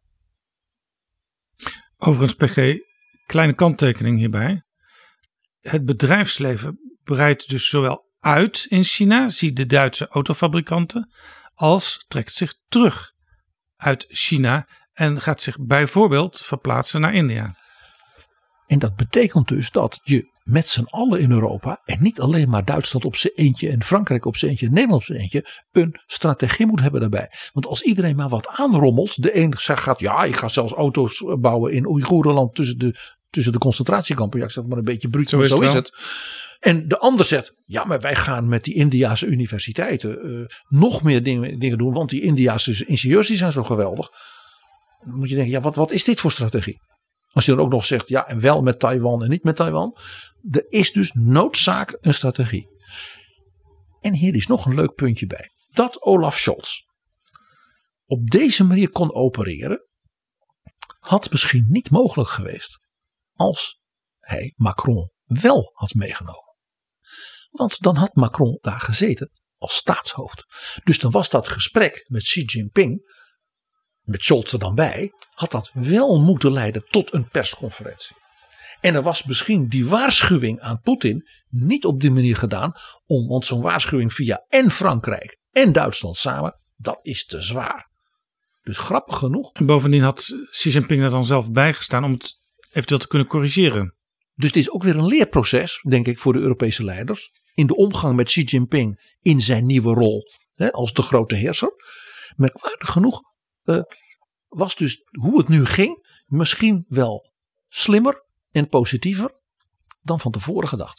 Overigens, P G, kleine kanttekening hierbij. Het bedrijfsleven breidt dus zowel uit in China, zie de Duitse autofabrikanten, als trekt zich terug uit China en gaat zich bijvoorbeeld verplaatsen naar India.
En dat betekent dus dat je met z'n allen in Europa, en niet alleen maar Duitsland op zijn eentje en Frankrijk op zijn eentje en Nederland op zijn eentje, een strategie moet hebben daarbij. Want als iedereen maar wat aanrommelt, de een zegt gaat, ja, ik ga zelfs auto's bouwen in Oeigoerenland tussen de, tussen de concentratiekampen. Ja, ik zeg maar een beetje bruut, zo is, zo is het. En de ander zegt, ja, maar wij gaan met die Indiase universiteiten uh, nog meer dingen, dingen doen, want die Indiase ingenieurs die zijn zo geweldig. Dan moet je denken, ja, wat, wat is dit voor strategie? Als je dan ook nog zegt, ja, en wel met Taiwan en niet met Taiwan. Er is dus noodzaak een strategie. En hier is nog een leuk puntje bij. Dat Olaf Scholz op deze manier kon opereren, had misschien niet mogelijk geweest als hij Macron wel had meegenomen. Want dan had Macron daar gezeten als staatshoofd. Dus dan was dat gesprek met Xi Jinping, met Scholz er dan bij, had dat wel moeten leiden tot een persconferentie. En er was misschien die waarschuwing aan Poetin niet op die manier gedaan, om, want zo'n waarschuwing via en Frankrijk en Duitsland samen, dat is te zwaar. Dus grappig genoeg.
En bovendien had Xi Jinping er dan zelf bijgestaan om het eventueel te kunnen corrigeren.
Dus het is ook weer een leerproces, denk ik, voor de Europese leiders, in de omgang met Xi Jinping in zijn nieuwe rol hè, als de grote heerser. Merkwaardig genoeg uh, was dus hoe het nu ging misschien wel slimmer en positiever dan van tevoren gedacht.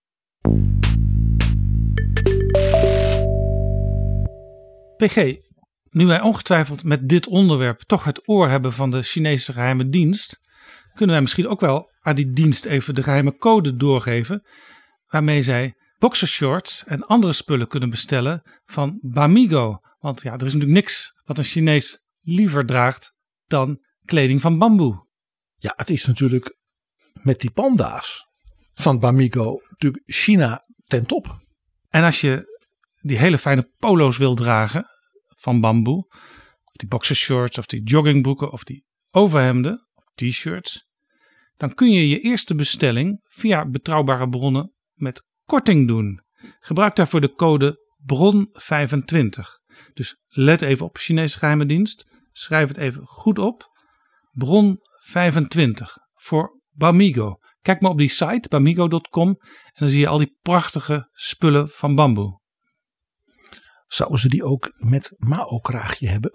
P G, nu wij ongetwijfeld met dit onderwerp toch het oor hebben van de Chinese geheime dienst, kunnen wij misschien ook wel aan die dienst even de geheime code doorgeven, waarmee zij boxershorts en andere spullen kunnen bestellen van Bamigo. Want ja, er is natuurlijk niks wat een Chinees liever draagt dan kleding van bamboe.
Ja, het is natuurlijk met die panda's van Bamigo natuurlijk China ten top.
En als je die hele fijne polo's wil dragen van bamboe, of die boxershorts of die joggingbroeken of die overhemden of t-shirts, dan kun je je eerste bestelling via betrouwbare bronnen met korting doen. Gebruik daarvoor de code bron vijfentwintig. Dus let even op, Chinese geheime dienst. Schrijf het even goed op. bron vijfentwintig voor Bamigo. Kijk maar op die site bamigo punt com en dan zie je al die prachtige spullen van bamboe.
Zouden ze die ook met Mao-kraagje hebben?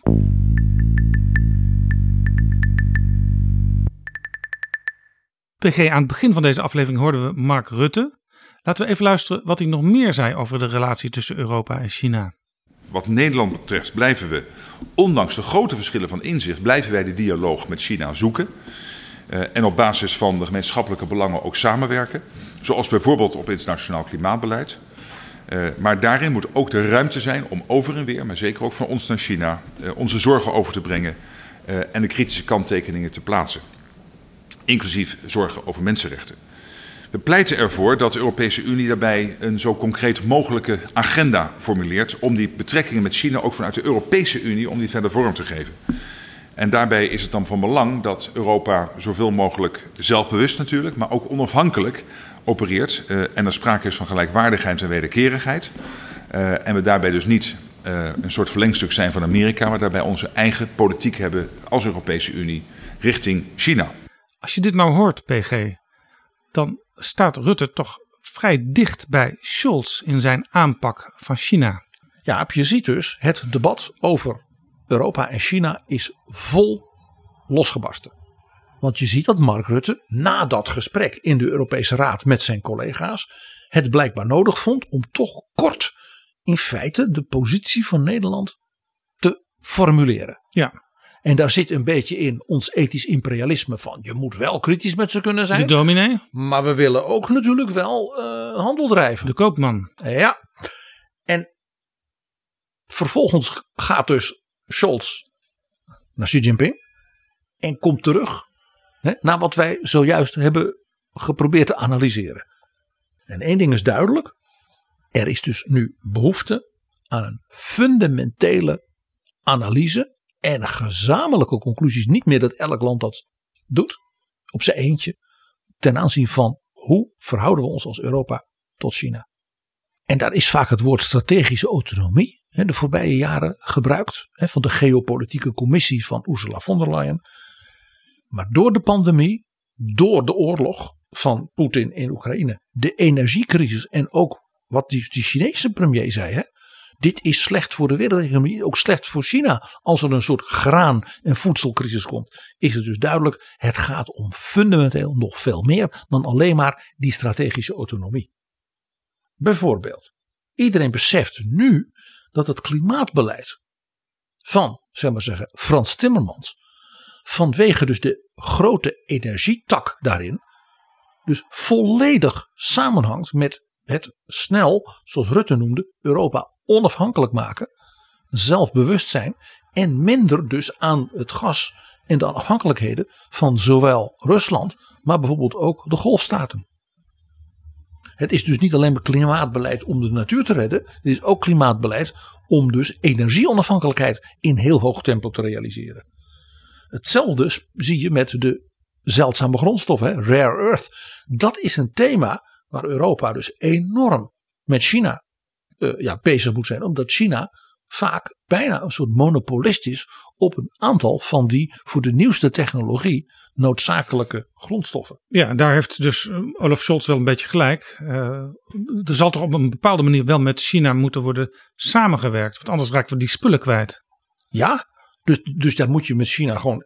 P G, aan het begin van deze aflevering hoorden we Mark Rutte. Laten we even luisteren wat hij nog meer zei over de relatie tussen Europa en China.
Wat Nederland betreft blijven we, ondanks de grote verschillen van inzicht, blijven wij de dialoog met China zoeken. Uh, en op basis van de gemeenschappelijke belangen ook samenwerken. Zoals bijvoorbeeld op internationaal klimaatbeleid. Uh, maar daarin moet ook de ruimte zijn om over en weer, maar zeker ook van ons naar China, uh, onze zorgen over te brengen uh, en de kritische kanttekeningen te plaatsen. Inclusief zorgen over mensenrechten. We pleiten ervoor dat de Europese Unie daarbij een zo concreet mogelijke agenda formuleert om die betrekkingen met China ook vanuit de Europese Unie om die verder vorm te geven. En daarbij is het dan van belang dat Europa zoveel mogelijk zelfbewust natuurlijk, maar ook onafhankelijk opereert uh, en er sprake is van gelijkwaardigheid en wederkerigheid. Uh, en we daarbij dus niet uh, een soort verlengstuk zijn van Amerika, maar daarbij onze eigen politiek hebben als Europese Unie richting China.
Als je dit nou hoort, P G, dan staat Rutte toch vrij dicht bij Scholz in zijn aanpak van China.
Ja, je ziet dus, het debat over Europa en China is vol losgebarsten. Want je ziet dat Mark Rutte na dat gesprek in de Europese Raad met zijn collega's het blijkbaar nodig vond om toch kort in feite de positie van Nederland te formuleren.
Ja.
En daar zit een beetje in ons ethisch imperialisme van je moet wel kritisch met ze kunnen zijn.
De dominee.
Maar we willen ook natuurlijk wel uh, handel drijven.
De koopman.
Ja. En vervolgens gaat dus Scholz naar Xi Jinping en komt terug hè, naar wat wij zojuist hebben geprobeerd te analyseren. En één ding is duidelijk. Er is dus nu behoefte aan een fundamentele analyse en gezamenlijke conclusies. Niet meer dat elk land dat doet op zijn eentje ten aanzien van hoe verhouden we ons als Europa tot China. En daar is vaak het woord strategische autonomie hè, de voorbije jaren gebruikt hè, van de geopolitieke commissie van Ursula von der Leyen. Maar door de pandemie, door de oorlog van Poetin in Oekraïne, de energiecrisis en ook wat die, die Chinese premier zei, hè, dit is slecht voor de wereldeconomie, ook slecht voor China. Als er een soort graan- en voedselcrisis komt, is het dus duidelijk, het gaat om fundamenteel nog veel meer dan alleen maar die strategische autonomie. Bijvoorbeeld, iedereen beseft nu dat het klimaatbeleid van, zeg maar zeggen, Frans Timmermans, vanwege dus de grote energietak daarin, dus volledig samenhangt met het snel, zoals Rutte noemde, Europa onafhankelijk maken, zelfbewust zijn en minder dus aan het gas en de afhankelijkheden van zowel Rusland, maar bijvoorbeeld ook de golfstaten. Het is dus niet alleen maar klimaatbeleid om de natuur te redden, het is ook klimaatbeleid om dus energieonafhankelijkheid in heel hoog tempo te realiseren. Hetzelfde zie je met de zeldzame grondstoffen, hè, rare earth. Dat is een thema waar Europa dus enorm met China uh, ja, bezig moet zijn. Omdat China vaak bijna een soort monopolist is op een aantal van die voor de nieuwste technologie noodzakelijke grondstoffen.
Ja, daar heeft dus Olaf Scholz wel een beetje gelijk. Uh, er zal toch op een bepaalde manier wel met China moeten worden samengewerkt. Want anders raken we die spullen kwijt.
Ja, dus, dus daar moet je met China gewoon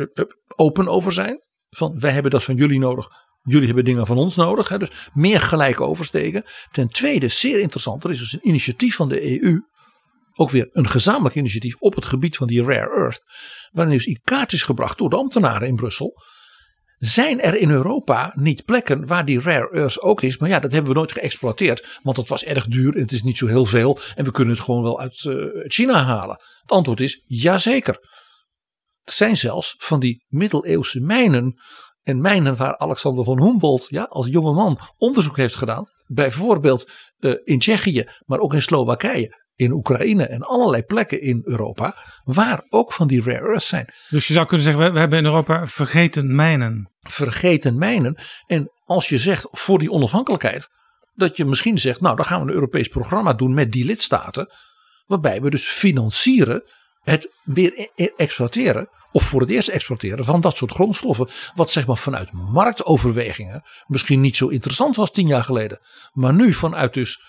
open over zijn. Van wij hebben dat van jullie nodig. Jullie hebben dingen van ons nodig. Hè, dus meer gelijk oversteken. Ten tweede, zeer interessant. Er is dus een initiatief van de E U. Ook weer een gezamenlijk initiatief op het gebied van die rare earth. Waarin dus in kaart is gebracht door de ambtenaren in Brussel. Zijn er in Europa niet plekken waar die rare earth ook is. Maar ja, dat hebben we nooit geëxploiteerd. Want het was erg duur en het is niet zo heel veel. En we kunnen het gewoon wel uit uh, China halen. Het antwoord is jazeker. Er zijn zelfs van die middeleeuwse mijnen. En mijnen waar Alexander von Humboldt ja, als jongeman onderzoek heeft gedaan. Bijvoorbeeld uh, in Tsjechië, maar ook in Slowakije. In Oekraïne en allerlei plekken in Europa. Waar ook van die rare earths zijn.
Dus je zou kunnen zeggen, we, we hebben in Europa vergeten mijnen.
Vergeten mijnen. En als je zegt voor die onafhankelijkheid. Dat je misschien zegt, nou dan gaan we een Europees programma doen met die lidstaten. Waarbij we dus financieren het weer exploiteren. Of voor het eerst exporteren van dat soort grondstoffen. Wat zeg maar vanuit marktoverwegingen misschien niet zo interessant was tien jaar geleden. Maar nu vanuit dus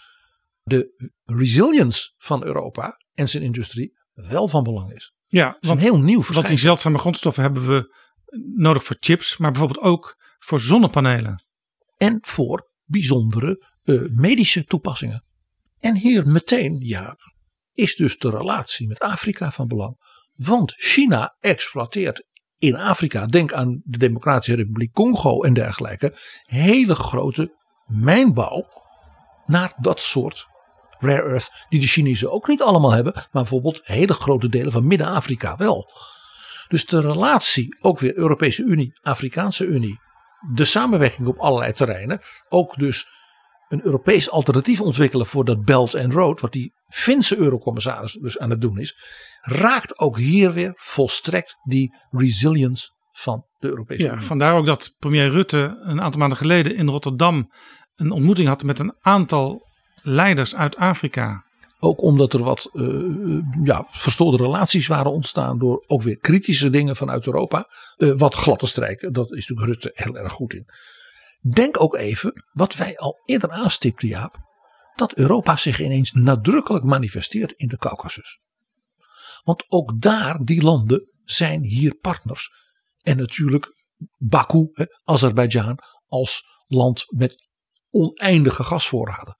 de resilience van Europa en zijn industrie wel van belang is.
Ja,
dat is
want,
een heel nieuw
want die zeldzame grondstoffen hebben we nodig voor chips. Maar bijvoorbeeld ook voor zonnepanelen.
En voor bijzondere uh, medische toepassingen. En hier meteen ja, is dus de relatie met Afrika van belang. Want China exploiteert in Afrika, denk aan de Democratische Republiek Congo en dergelijke, hele grote mijnbouw naar dat soort rare earth die de Chinezen ook niet allemaal hebben, maar bijvoorbeeld hele grote delen van Midden-Afrika wel. Dus de relatie, ook weer Europese Unie, Afrikaanse Unie, de samenwerking op allerlei terreinen, ook dus een Europees alternatief ontwikkelen voor dat Belt and Road, wat die Finse eurocommissaris dus aan het doen is, raakt ook hier weer volstrekt die resilience van de Europese
ja,
Unie.
Vandaar ook dat premier Rutte een aantal maanden geleden in Rotterdam een ontmoeting had met een aantal leiders uit Afrika.
Ook omdat er wat uh, ja, verstoorde relaties waren ontstaan door ook weer kritische dingen vanuit Europa. Uh, wat glad te strijken, dat is natuurlijk Rutte heel erg goed in. Denk ook even, wat wij al eerder aanstipten Jaap, dat Europa zich ineens nadrukkelijk manifesteert in de Caucasus. Want ook daar, die landen zijn hier partners. En natuurlijk Baku, Azerbeidzjan, als land met oneindige gasvoorraden.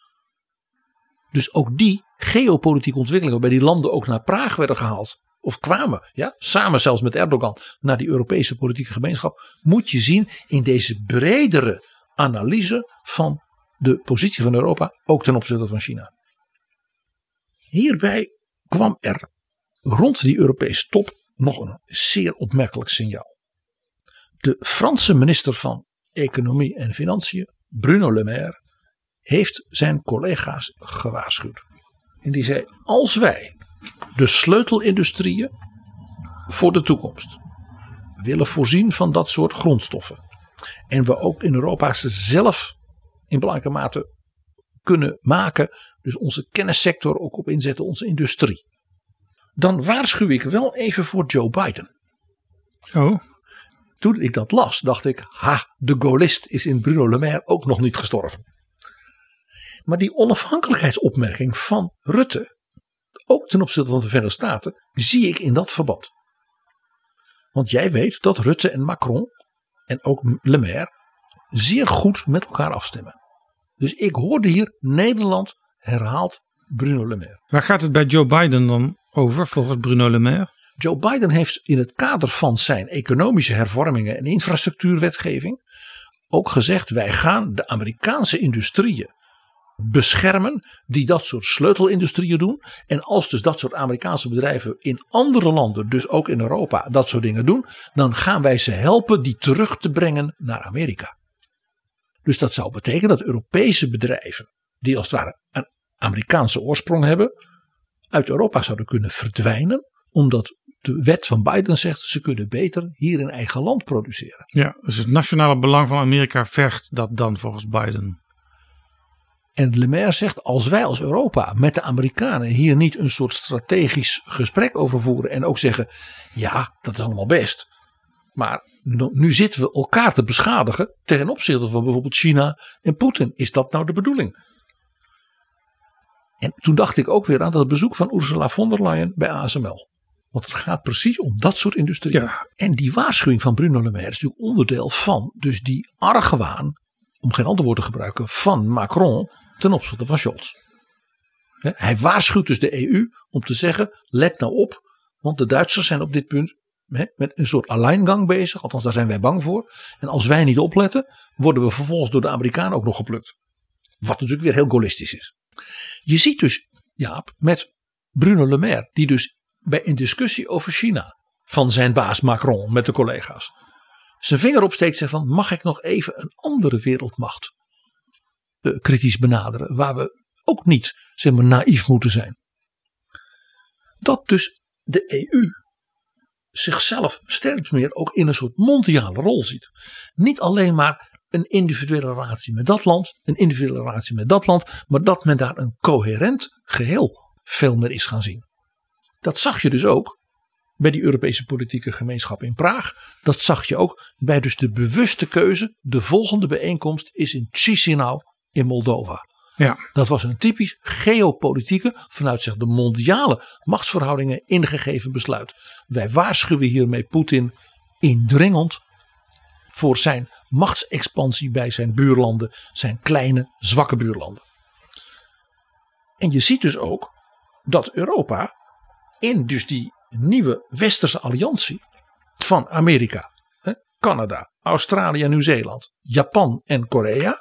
Dus ook die geopolitieke ontwikkelingen waarbij die landen ook naar Praag werden gehaald. Of kwamen, ja, samen zelfs met Erdogan naar die Europese politieke gemeenschap. Moet je zien in deze bredere analyse van de positie van Europa. Ook ten opzichte van China. Hierbij kwam er rond die Europese top nog een zeer opmerkelijk signaal. De Franse minister van Economie en Financiën, Bruno Le Maire, heeft zijn collega's gewaarschuwd. En die zei, als wij de sleutelindustrieën voor de toekomst willen voorzien van dat soort grondstoffen. En we ook in Europa ze zelf in belangrijke mate kunnen maken. Dus onze kennissector ook op inzetten, onze industrie. Dan waarschuw ik wel even voor Joe Biden.
Oh.
Toen ik dat las, dacht ik, ha, de Gaullist is in Bruno Le Maire ook nog niet gestorven. Maar die onafhankelijkheidsopmerking van Rutte, ook ten opzichte van de Verenigde Staten, zie ik in dat verband. Want jij weet dat Rutte en Macron en ook Le Maire zeer goed met elkaar afstemmen. Dus ik hoorde hier Nederland herhaalt Bruno Le Maire.
Waar gaat het bij Joe Biden dan over volgens Bruno Le Maire?
Joe Biden heeft in het kader van zijn economische hervormingen en infrastructuurwetgeving ook gezegd, wij gaan de Amerikaanse industrieën beschermen die dat soort sleutelindustrieën doen. En als dus dat soort Amerikaanse bedrijven in andere landen, dus ook in Europa, dat soort dingen doen, dan gaan wij ze helpen die terug te brengen naar Amerika. Dus dat zou betekenen dat Europese bedrijven, die als het ware een Amerikaanse oorsprong hebben, uit Europa zouden kunnen verdwijnen, omdat de wet van Biden zegt, ze kunnen beter hier in eigen land produceren.
Ja, dus het nationale belang van Amerika vergt dat dan volgens Biden.
En Le Maire zegt, als wij als Europa met de Amerikanen hier niet een soort strategisch gesprek over voeren. En ook zeggen, ja, dat is allemaal best. Maar nu zitten we elkaar te beschadigen ten opzichte van bijvoorbeeld China en Poetin. Is dat nou de bedoeling? En toen dacht ik ook weer aan dat bezoek van Ursula von der Leyen bij A S M L. Want het gaat precies om dat soort industrie. Ja. En die waarschuwing van Bruno Le Maire is natuurlijk onderdeel van dus die argwaan, om geen ander woord te gebruiken, van Macron ten opzichte van Scholz. Hij waarschuwt dus de E U om te zeggen, let nou op, want de Duitsers zijn op dit punt met een soort alleingang bezig. Althans, daar zijn wij bang voor. En als wij niet opletten, worden we vervolgens door de Amerikanen ook nog geplukt. Wat natuurlijk weer heel gaullistisch is. Je ziet dus, Jaap, met Bruno Le Maire, die dus bij een discussie over China van zijn baas Macron met de collega's zijn vinger opsteekt en zegt van, mag ik nog even een andere wereldmacht uh, kritisch benaderen, waar we ook niet, zeg maar, naïef moeten zijn. Dat dus de E U zichzelf steeds meer ook in een soort mondiale rol ziet. Niet alleen maar een individuele relatie met dat land, een individuele relatie met dat land, maar dat men daar een coherent geheel veel meer is gaan zien. Dat zag je dus ook bij die Europese politieke gemeenschap in Praag. Dat zag je ook bij dus de bewuste keuze. De volgende bijeenkomst is in Chisinau in Moldova. Ja. Dat was een typisch geopolitieke, vanuit zeg de mondiale machtsverhoudingen ingegeven besluit. Wij waarschuwen hiermee Poetin indringend voor zijn machtsexpansie bij zijn buurlanden, zijn kleine zwakke buurlanden. En je ziet dus ook dat Europa in dus die nieuwe westerse alliantie van Amerika, Canada, Australië, Nieuw-Zeeland, Japan en Korea,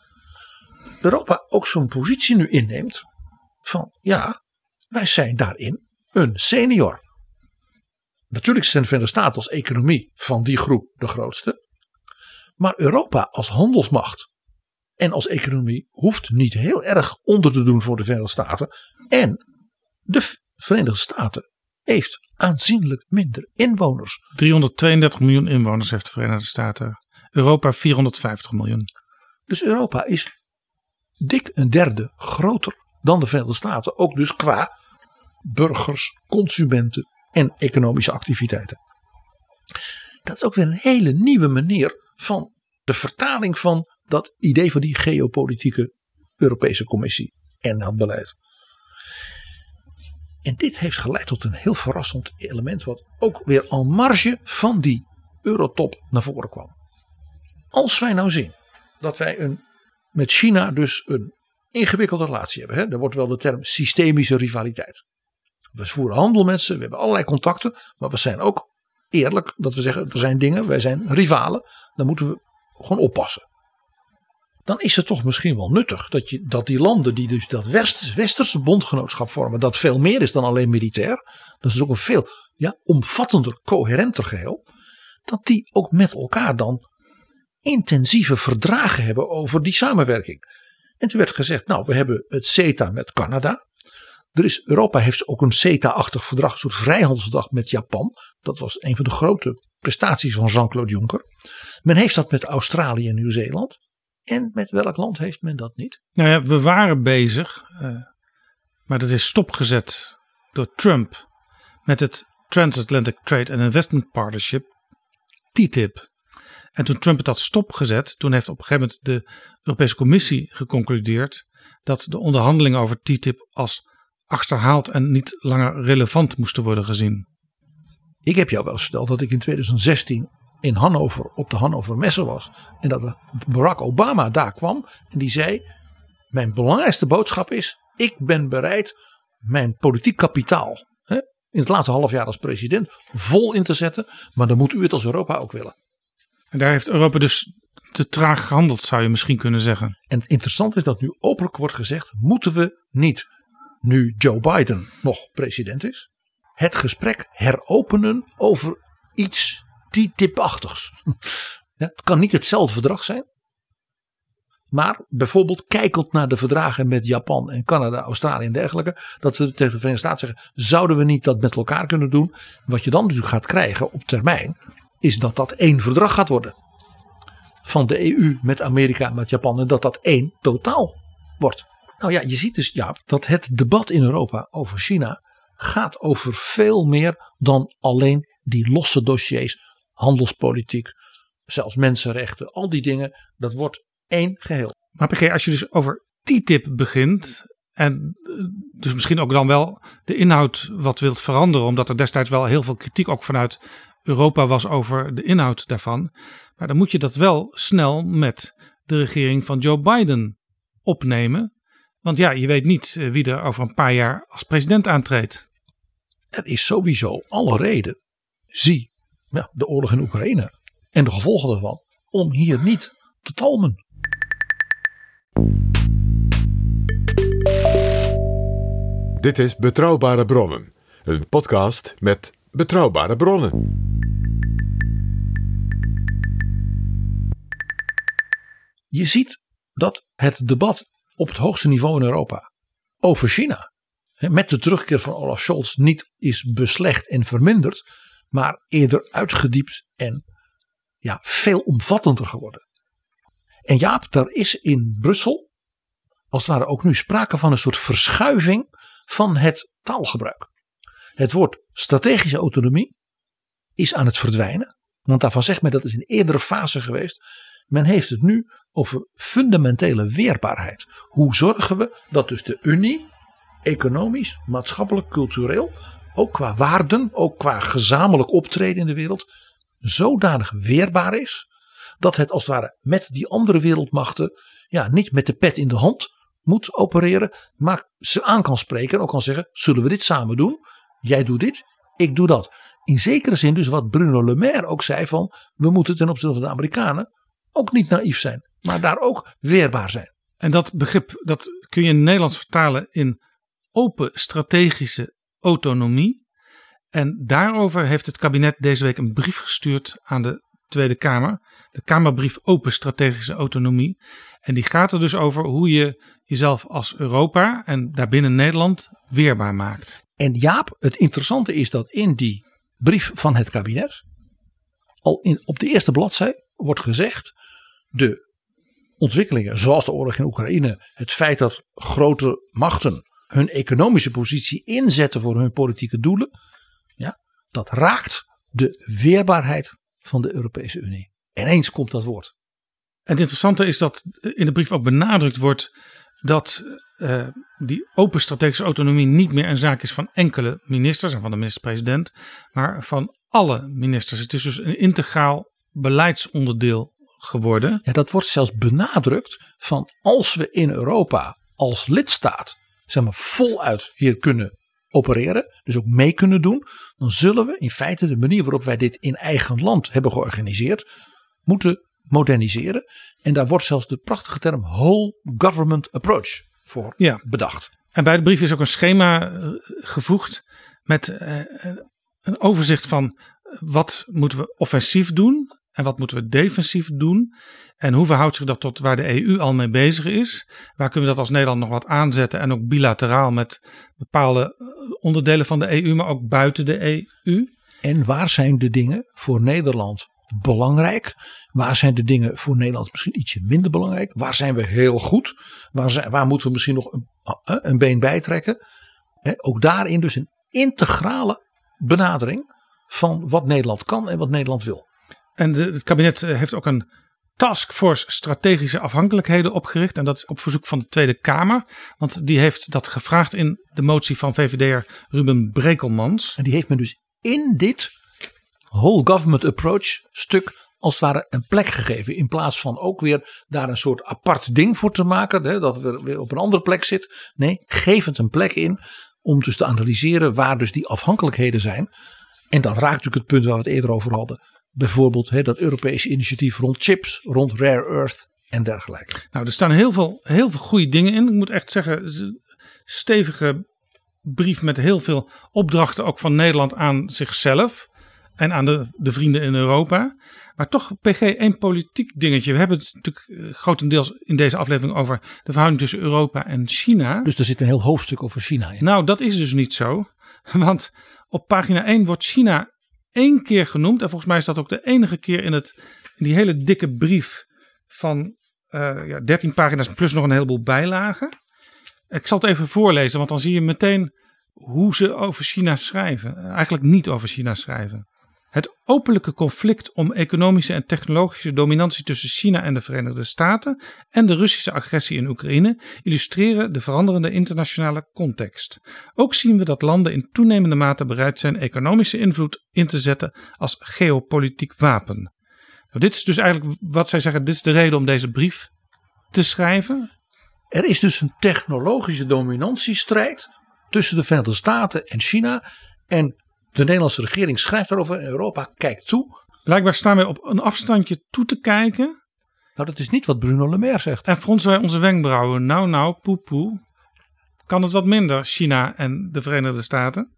Europa ook zo'n positie nu inneemt van ja, wij zijn daarin een senior. Natuurlijk zijn de Verenigde Staten als economie van die groep de grootste. Maar Europa als handelsmacht en als economie hoeft niet heel erg onder te doen voor de Verenigde Staten. En de Verenigde Staten heeft aanzienlijk minder inwoners.
driehonderdtweeëndertig miljoen inwoners heeft de Verenigde Staten. Europa vierhonderdvijftig miljoen.
Dus Europa is dik een derde groter dan de Verenigde Staten. Ook dus qua burgers, consumenten en economische activiteiten. Dat is ook weer een hele nieuwe manier van de vertaling van dat idee van die geopolitieke Europese Commissie en dat beleid. En dit heeft geleid tot een heel verrassend element wat ook weer en marge van die Eurotop naar voren kwam. Als wij nou zien dat wij een, met China dus een ingewikkelde relatie hebben. Hè? Er wordt wel de term systemische rivaliteit. We voeren handel met ze, we hebben allerlei contacten, maar we zijn ook eerlijk dat we zeggen er zijn dingen, wij zijn rivalen, dan moeten we gewoon oppassen. Dan is het toch misschien wel nuttig dat, je, dat die landen die dus dat westerse bondgenootschap vormen, dat veel meer is dan alleen militair, dat is ook een veel ja, omvattender, coherenter geheel, dat die ook met elkaar dan intensieve verdragen hebben over die samenwerking. En toen werd gezegd, nou we hebben het CETA met Canada. Er is, Europa heeft ook een CETA-achtig verdrag, een soort vrijhandelsverdrag met Japan. Dat was een van de grote prestaties van Jean-Claude Juncker. Men heeft dat met Australië en Nieuw-Zeeland. En met welk land heeft men dat niet?
Nou ja, we waren bezig, uh, maar dat is stopgezet door Trump met het Transatlantic Trade and Investment Partnership, T T I P. En toen Trump het had stopgezet, toen heeft op een gegeven moment de Europese Commissie geconcludeerd dat de onderhandelingen over T T I P als achterhaald en niet langer relevant moesten worden gezien.
Ik heb jou wel eens verteld dat ik in twintig zestien in Hannover op de Hannover Messe was. En dat Barack Obama daar kwam en die zei, mijn belangrijkste boodschap is, ik ben bereid mijn politiek kapitaal hè, in het laatste half jaar als president vol in te zetten. Maar dan moet u het als Europa ook willen.
En daar heeft Europa dus te traag gehandeld, zou je misschien kunnen zeggen.
En het interessante is dat nu openlijk wordt gezegd, moeten we niet, nu Joe Biden nog president is, het gesprek heropenen over iets T T I P-achtigs. Ja, het kan niet hetzelfde verdrag zijn. Maar bijvoorbeeld kijkend naar de verdragen met Japan en Canada, Australië en dergelijke. Dat we tegen de Verenigde Staten zeggen, zouden we niet dat met elkaar kunnen doen? Wat je dan natuurlijk gaat krijgen op termijn, is dat dat één verdrag gaat worden. Van de E U met Amerika, met Japan. En dat dat één totaal wordt. Nou ja, je ziet dus ja, dat het debat in Europa over China gaat over veel meer dan alleen die losse dossiers, handelspolitiek, zelfs mensenrechten, al die dingen, dat wordt één geheel.
Maar P G, als je dus over T T I P begint en dus misschien ook dan wel de inhoud wat wilt veranderen, omdat er destijds wel heel veel kritiek ook vanuit Europa was over de inhoud daarvan, maar dan moet je dat wel snel met de regering van Joe Biden opnemen. Want ja, je weet niet wie er over een paar jaar als president aantreedt.
Er is sowieso alle reden, zie ja, de oorlog in Oekraïne en de gevolgen daarvan, om hier niet te talmen.
Dit is Betrouwbare Bronnen, een podcast met betrouwbare bronnen.
Je ziet dat het debat op het hoogste niveau in Europa over China, met de terugkeer van Olaf Scholz, niet is beslecht en verminderd, maar eerder uitgediept en ja, veel omvattender geworden. En Jaap, daar is in Brussel als het ware ook nu sprake van een soort verschuiving van het taalgebruik. Het woord strategische autonomie is aan het verdwijnen, want daarvan zegt men dat is in een eerdere fase geweest. Men heeft het nu over fundamentele weerbaarheid. Hoe zorgen we dat dus de Unie economisch, maatschappelijk, cultureel, ook qua waarden, ook qua gezamenlijk optreden in de wereld, zodanig weerbaar is, dat het als het ware met die andere wereldmachten ja, niet met de pet in de hand moet opereren, maar ze aan kan spreken en ook kan zeggen, zullen we dit samen doen? Jij doet dit, ik doe dat. In zekere zin dus wat Bruno Le Maire ook zei van, we moeten ten opzichte van de Amerikanen ook niet naïef zijn, maar daar ook weerbaar zijn.
En dat begrip, dat kun je in het Nederlands vertalen in open strategische autonomie. En daarover heeft het kabinet deze week een brief gestuurd aan de Tweede Kamer. De Kamerbrief Open Strategische Autonomie. En die gaat er dus over hoe je jezelf als Europa en daarbinnen Nederland weerbaar maakt.
En Jaap, het interessante is dat in die brief van het kabinet, al in, op de eerste bladzij wordt gezegd, de ontwikkelingen zoals de oorlog in Oekraïne, het feit dat grote machten hun economische positie inzetten voor hun politieke doelen, ja, dat raakt de weerbaarheid van de Europese Unie. Ineens komt dat woord.
En het interessante is dat in de brief ook benadrukt wordt dat uh, die open strategische autonomie niet meer een zaak is van enkele ministers en van de minister-president, maar van alle ministers. Het is dus een integraal beleidsonderdeel geworden.
Ja, dat wordt zelfs benadrukt van als we in Europa als lidstaat zeg maar voluit hier kunnen opereren, dus ook mee kunnen doen, dan zullen we in feite de manier waarop wij dit in eigen land hebben georganiseerd, moeten moderniseren. En daar wordt zelfs de prachtige term whole government approach voor ja. bedacht.
En bij de brief is ook een schema uh, gevoegd met uh, een overzicht van wat moeten we offensief doen en wat moeten we defensief doen. En hoe verhoudt zich dat tot waar de E U al mee bezig is? Waar kunnen we dat als Nederland nog wat aanzetten en ook bilateraal met bepaalde onderdelen van de E U, maar ook buiten de E U?
En waar zijn de dingen voor Nederland belangrijk? Waar zijn de dingen voor Nederland misschien ietsje minder belangrijk? Waar zijn we heel goed? Waar, zijn, waar moeten we misschien nog een, een been bijtrekken? He, ook daarin dus een integrale benadering van wat Nederland kan en wat Nederland wil.
En de, het kabinet heeft ook een taskforce strategische afhankelijkheden opgericht. En dat is op verzoek van de Tweede Kamer. Want die heeft dat gevraagd in de motie van V V D'er Ruben Brekelmans.
En die heeft men dus in dit whole government approach stuk als het ware een plek gegeven. In plaats van ook weer daar een soort apart ding voor te maken. Hè, dat we weer op een andere plek zit. Nee, geef het een plek in om dus te analyseren waar dus die afhankelijkheden zijn. En dat raakt natuurlijk het punt waar we het eerder over hadden. Bijvoorbeeld hè, dat Europese initiatief rond chips, rond rare earth en dergelijke.
Nou, er staan heel veel, heel veel goede dingen in. Ik moet echt zeggen, stevige brief met heel veel opdrachten ook van Nederland aan zichzelf. En aan de, de vrienden in Europa. Maar toch, P G, één politiek dingetje. We hebben het natuurlijk grotendeels in deze aflevering over de verhouding tussen Europa en China.
Dus er zit een heel hoofdstuk over China in.
Nou, dat is dus niet zo. Want op pagina één wordt China één keer genoemd. En volgens mij is dat ook de enige keer in, het, in die hele dikke brief van uh, ja, dertien pagina's plus nog een heleboel bijlagen. Ik zal het even voorlezen, want dan zie je meteen hoe ze over China schrijven. Eigenlijk niet over China schrijven. Het openlijke conflict om economische en technologische dominantie tussen China en de Verenigde Staten en de Russische agressie in Oekraïne illustreren de veranderende internationale context. Ook zien we dat landen in toenemende mate bereid zijn economische invloed in te zetten als geopolitiek wapen. Nou, dit is dus eigenlijk wat zij zeggen, dit is de reden om deze brief te schrijven.
Er is dus een technologische dominantiestrijd tussen de Verenigde Staten en China. En de Nederlandse regering schrijft daarover en Europa kijkt toe.
Blijkbaar staan wij op een afstandje toe te kijken.
Nou, dat is niet wat Bruno Le Maire zegt.
En fronsen wij onze wenkbrauwen. Nou, nou, poe, poe. Kan het wat minder, China en de Verenigde Staten?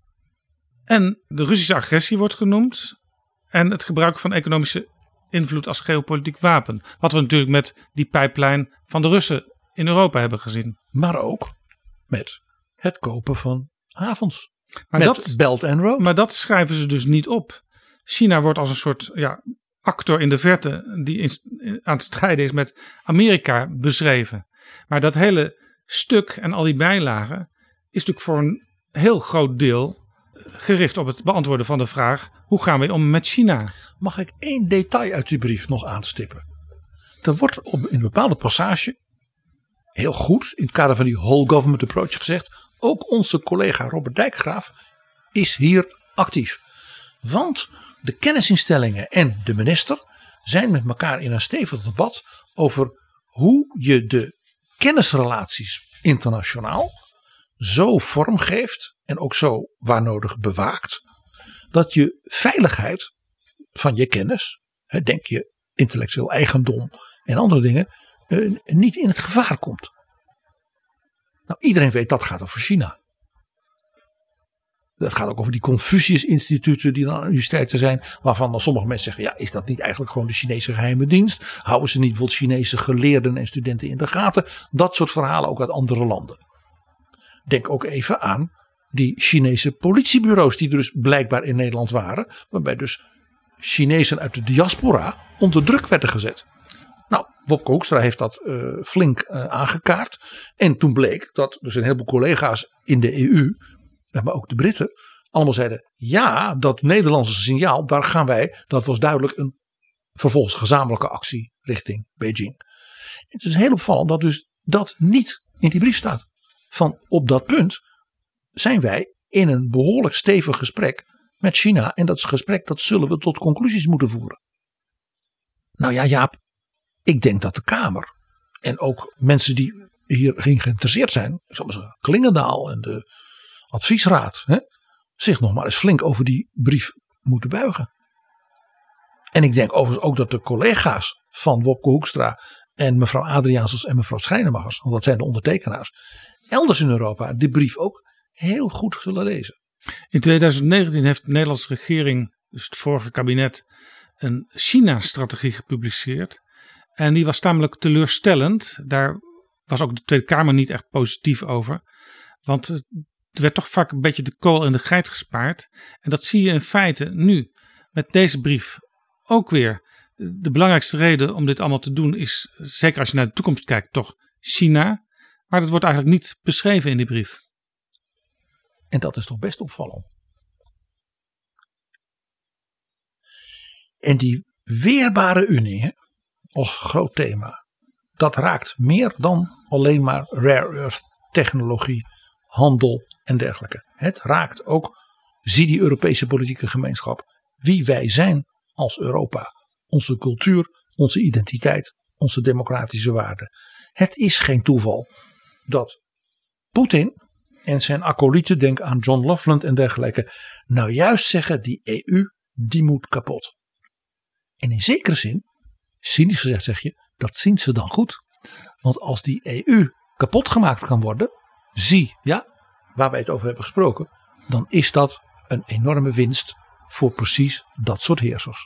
En de Russische agressie wordt genoemd. En het gebruik van economische invloed als geopolitiek wapen. Wat we natuurlijk met die pijplijn van de Russen in Europa hebben gezien.
Maar ook met het kopen van havens.
Maar
met
dat,
Belt and Road.
Maar dat schrijven ze dus niet op. China wordt als een soort ja, actor in de verte die in, aan het strijden is met Amerika beschreven. Maar dat hele stuk en al die bijlagen is natuurlijk voor een heel groot deel gericht op het beantwoorden van de vraag: hoe gaan we om met China?
Mag ik één detail uit die brief nog aanstippen? Er wordt op, in een bepaalde passage heel goed in het kader van die whole government approach gezegd: ook onze collega Robert Dijkgraaf is hier actief. Want de kennisinstellingen en de minister zijn met elkaar in een stevig debat over hoe je de kennisrelaties internationaal zo vormgeeft en ook zo waar nodig bewaakt, dat je veiligheid van je kennis, denk je intellectueel eigendom en andere dingen, niet in het gevaar komt. Nou, iedereen weet dat gaat over China. Dat gaat ook over die Confucius-instituten die dan aan universiteiten zijn, waarvan dan sommige mensen zeggen: ja, is dat niet eigenlijk gewoon de Chinese geheime dienst? Houden ze niet bijvoorbeeld Chinese geleerden en studenten in de gaten? Dat soort verhalen ook uit andere landen. Denk ook even aan die Chinese politiebureaus die er dus blijkbaar in Nederland waren, waarbij dus Chinezen uit de diaspora onder druk werden gezet. Nou, Wopke Hoekstra heeft dat uh, flink uh, aangekaart. En toen bleek dat dus een heleboel collega's in de E U, maar ook de Britten, allemaal zeiden: ja, dat Nederlandse signaal, daar gaan wij, dat was duidelijk een vervolgens gezamenlijke actie richting Beijing. Het is heel opvallend dat dus dat niet in die brief staat. Van op dat punt zijn wij in een behoorlijk stevig gesprek met China. En dat gesprek, dat zullen we tot conclusies moeten voeren. Nou ja, Jaap, ik denk dat de Kamer en ook mensen die hierin geïnteresseerd zijn, zoals Klingendaal en de adviesraad, hè, zich nog maar eens flink over die brief moeten buigen. En ik denk overigens ook dat de collega's van Wopke Hoekstra en mevrouw Adriaansens en mevrouw Schrijnemachers, want dat zijn de ondertekenaars, elders in Europa die brief ook heel goed zullen lezen.
In twintig negentien heeft de Nederlandse regering, dus het vorige kabinet, een China-strategie gepubliceerd. En die was tamelijk teleurstellend. Daar was ook de Tweede Kamer niet echt positief over. Want er werd toch vaak een beetje de kool in de geit gespaard. En dat zie je in feite nu met deze brief ook weer. De belangrijkste reden om dit allemaal te doen is, zeker als je naar de toekomst kijkt, toch China. Maar dat wordt eigenlijk niet beschreven in die brief.
En dat is toch best opvallend. En die weerbare Unie, hè, als groot thema, dat raakt meer dan alleen maar rare earth technologie, handel en dergelijke. Het raakt ook, zie die Europese politieke gemeenschap, wie wij zijn als Europa. Onze cultuur, onze identiteit, onze democratische waarden. Het is geen toeval dat Poetin en zijn acolyten, denk aan John Loveland en dergelijke, nou juist zeggen: die E U, die moet kapot. En in zekere zin, cynisch gezegd zeg je, dat zien ze dan goed. Want als die E U kapot gemaakt kan worden, zie, ja, waar wij het over hebben gesproken, dan is dat een enorme winst voor precies dat soort heersers.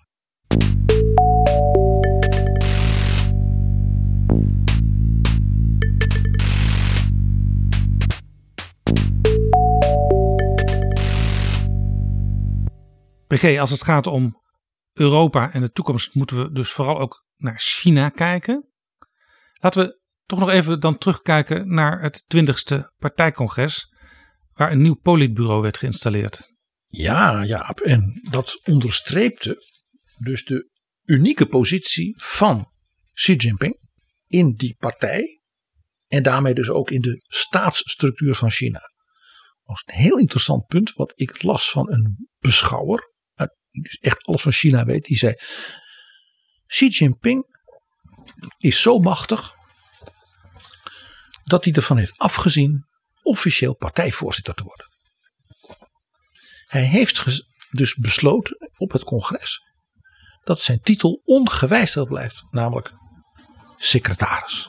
P G, als het gaat om Europa en de toekomst moeten we dus vooral ook naar China kijken. Laten we toch nog even dan terugkijken naar het twintigste partijcongres, waar een nieuw politbureau werd geïnstalleerd.
Ja, Jaap, en dat onderstreepte dus de unieke positie van Xi Jinping in die partij en daarmee dus ook in de staatsstructuur van China. Dat was een heel interessant punt wat ik las van een beschouwer, die dus echt alles van China weet, die zei: Xi Jinping is zo machtig dat hij ervan heeft afgezien officieel partijvoorzitter te worden. Hij heeft dus besloten op het congres dat zijn titel ongewijzigd blijft, namelijk secretaris.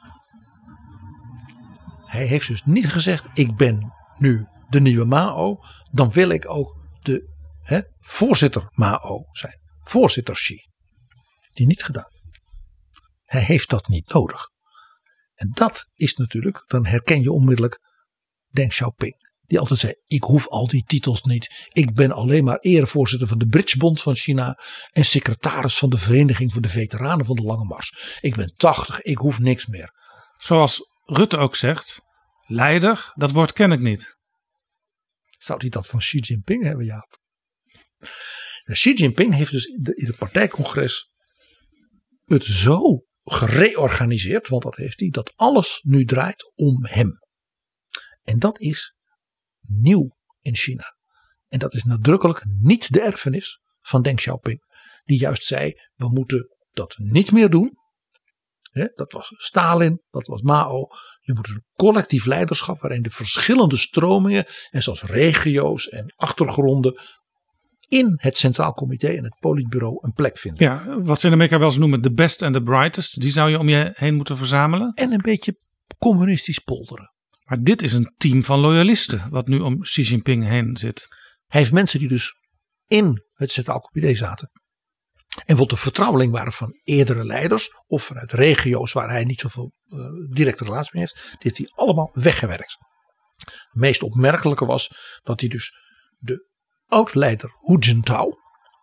Hij heeft dus niet gezegd: ik ben nu de nieuwe Mao, dan wil ik ook de hè, voorzitter Mao zijn. Voorzitter Xi. Heeft hij niet gedaan. Hij heeft dat niet nodig. En dat is natuurlijk, dan herken je onmiddellijk Deng Xiaoping. Die altijd zei: ik hoef al die titels niet. Ik ben alleen maar erevoorzitter van de Bridgebond van China en secretaris van de Vereniging voor de Veteranen van de Lange Mars. Ik ben tachtig, ik hoef niks meer.
Zoals Rutte ook zegt, leider, dat woord ken ik niet.
Zou hij dat van Xi Jinping hebben, Jaap? Xi Jinping heeft dus in het partijcongres het zo gereorganiseerd, want dat heeft hij, dat alles nu draait om hem. En dat is nieuw in China. En dat is nadrukkelijk niet de erfenis van Deng Xiaoping, die juist zei: we moeten dat niet meer doen. He, dat was Stalin, dat was Mao. Je moet een collectief leiderschap waarin de verschillende stromingen en zoals regio's en achtergronden in het Centraal Comité en het Politbureau een plek vinden.
Ja, wat ze in Amerika wel eens noemen de best en de brightest, die zou je om je heen moeten verzamelen.
En een beetje communistisch polderen.
Maar dit is een team van loyalisten wat nu om Xi Jinping heen zit.
Hij heeft mensen die dus in het Centraal Comité zaten en wat de vertrouweling waren van eerdere leiders of vanuit regio's waar hij niet zoveel uh, directe relatie mee heeft. Die heeft hij allemaal weggewerkt. Het meest opmerkelijke was dat hij dus de oud-leider Hu Jintao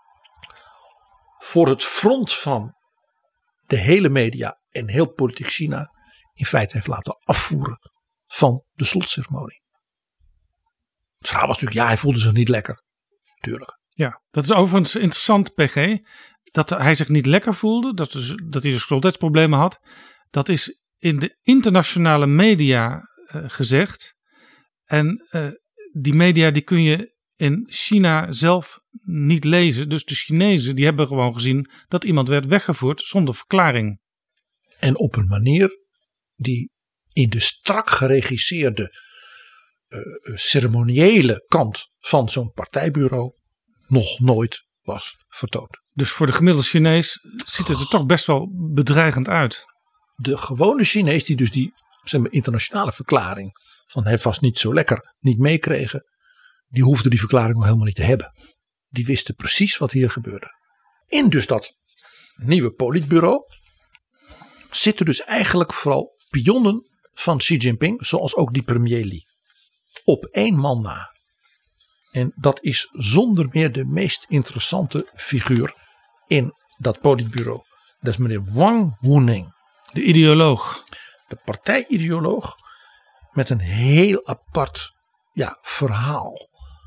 voor het front van de hele media en heel politiek China in feite heeft laten afvoeren van de slotceremonie. Het verhaal was natuurlijk, ja, hij voelde zich niet lekker. Tuurlijk.
Ja, dat is overigens interessant, P G. Dat hij zich niet lekker voelde, dat, dus, dat hij dus gezondheidsproblemen had. Dat is in de internationale media uh, gezegd. En uh, die media die kun je in China zelf niet lezen. Dus de Chinezen die hebben gewoon gezien dat iemand werd weggevoerd zonder verklaring.
En op een manier die in de strak geregisseerde uh, ceremoniële kant van zo'n partijbureau nog nooit was vertoond.
Dus voor de gemiddelde Chinees ziet het er toch best wel bedreigend uit.
De gewone Chinees die dus die zeg maar, internationale verklaring van hij was niet zo lekker niet meekregen, die hoefde die verklaring nog helemaal niet te hebben. Die wisten precies wat hier gebeurde. In dus dat nieuwe politbureau zitten dus eigenlijk vooral pionnen van Xi Jinping, zoals ook die premier Li. Op één man na. En dat is zonder meer de meest interessante figuur in dat politbureau. Dat is meneer Wang Huning.
De ideoloog.
De partijideoloog met een heel apart ja, verhaal.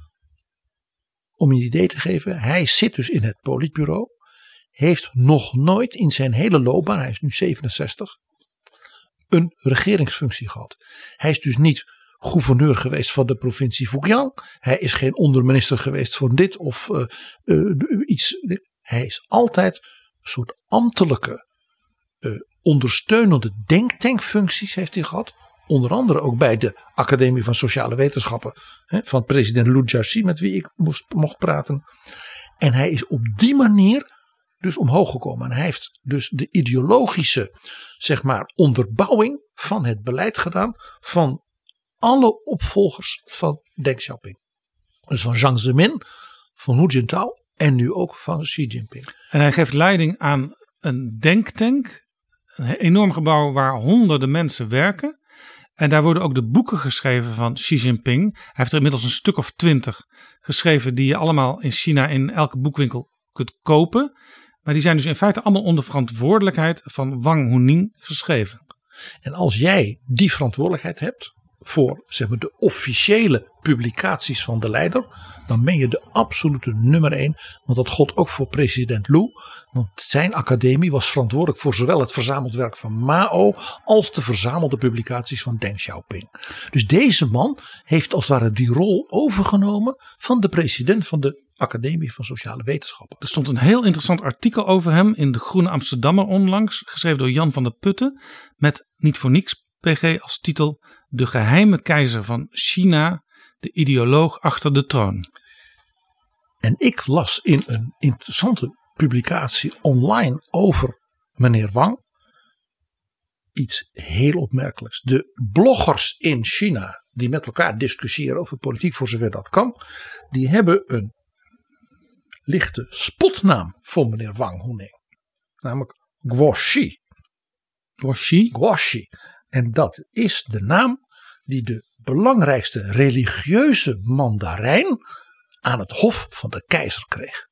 Om je een idee te geven, hij zit dus in het politbureau. Heeft nog nooit in zijn hele loopbaan, hij is nu zevenenzestig, een regeringsfunctie gehad. Hij is dus niet gouverneur geweest van de provincie Fujian. Hij is geen onderminister geweest voor dit of uh, uh, iets. Hij is altijd een soort ambtelijke uh, ondersteunende denktankfuncties heeft hij gehad. Onder andere ook bij de Academie van Sociale Wetenschappen hè, van president Liu Jiaxi, met wie ik moest, mocht praten. En hij is op die manier dus omhoog gekomen. En hij heeft dus de ideologische zeg maar, onderbouwing van het beleid gedaan van alle opvolgers van Deng Xiaoping. Dus van Jiang Zemin, van Hu Jintao en nu ook van Xi Jinping.
En hij geeft leiding aan een denktank. Een enorm gebouw waar honderden mensen werken. En daar worden ook de boeken geschreven van Xi Jinping. Hij heeft er inmiddels een stuk of twintig geschreven die je allemaal in China in elke boekwinkel kunt kopen. Maar die zijn dus in feite allemaal onder verantwoordelijkheid van Wang Huning geschreven.
En als jij die verantwoordelijkheid hebt voor zeg maar, de officiële publicaties van de leider, dan ben je de absolute nummer één. Want dat gold ook voor president Lu. Want zijn academie was verantwoordelijk voor zowel het verzameld werk van Mao als de verzamelde publicaties van Deng Xiaoping. Dus deze man heeft als het ware die rol overgenomen van de president van de Academie van Sociale Wetenschappen.
Er stond een heel interessant artikel over hem in de Groene Amsterdammer onlangs, geschreven door Jan van der Putten, met niet voor niks P G als titel De geheime keizer van China, de ideoloog achter de troon.
En ik las in een interessante publicatie online over meneer Wang iets heel opmerkelijks. De bloggers in China die met elkaar discussiëren over politiek voor zover dat kan, die hebben een lichte spotnaam voor meneer Wang Huning. Namelijk Guoxi.
Guoxi?
Guoxi. En dat is de naam die de belangrijkste religieuze mandarijn aan het hof van de keizer kreeg.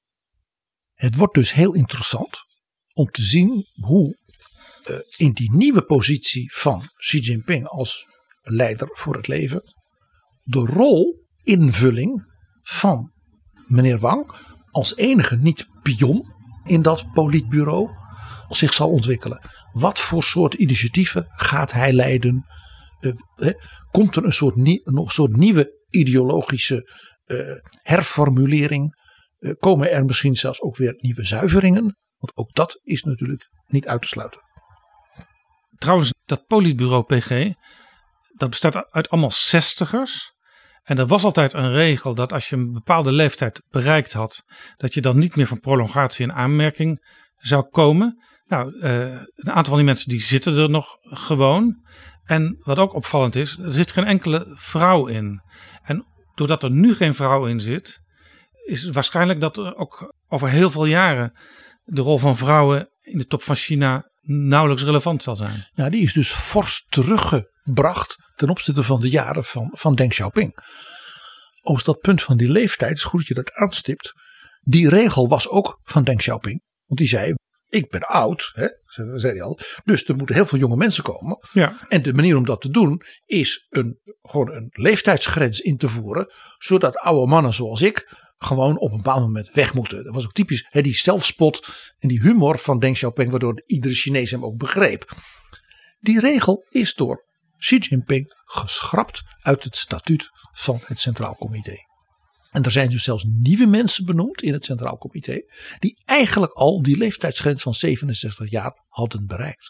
Het wordt dus heel interessant om te zien hoe uh, in die nieuwe positie van Xi Jinping als leider voor het leven de rol invulling van meneer Wang als enige niet pion in dat politbureau zich zal ontwikkelen. Wat voor soort initiatieven gaat hij leiden? Uh, eh, komt er een soort, nie, een soort nieuwe ideologische uh, herformulering? Uh, komen er misschien zelfs ook weer nieuwe zuiveringen? Want ook dat is natuurlijk niet uit te sluiten.
Trouwens, dat politbureau P G, dat bestaat uit allemaal zestigers. En er was altijd een regel dat als je een bepaalde leeftijd bereikt had, dat je dan niet meer van prolongatie in aanmerking zou komen. Nou, uh, een aantal van die mensen die zitten er nog gewoon. En wat ook opvallend is, er zit geen enkele vrouw in. En doordat er nu geen vrouw in zit, is het waarschijnlijk dat er ook over heel veel jaren de rol van vrouwen in de top van China nauwelijks relevant zal zijn.
Ja, die is dus fors teruggebracht ten opzichte van de jaren van, van Deng Xiaoping. Op dat punt van die leeftijd, het is goed dat je dat aanstipt. Die regel was ook van Deng Xiaoping. Want die zei, ik ben oud, hè, zei hij al. Dus er moeten heel veel jonge mensen komen.
Ja.
En de manier om dat te doen is een, gewoon een leeftijdsgrens in te voeren. Zodat oude mannen zoals ik gewoon op een bepaald moment weg moeten. Dat was ook typisch, hè, die zelfspot en die humor van Deng Xiaoping, waardoor iedere Chinees hem ook begreep. Die regel is door Xi Jinping geschrapt uit het statuut van het Centraal Comité. En er zijn dus zelfs nieuwe mensen benoemd in het Centraal Comité die eigenlijk al die leeftijdsgrens van zevenenzestig jaar hadden bereikt.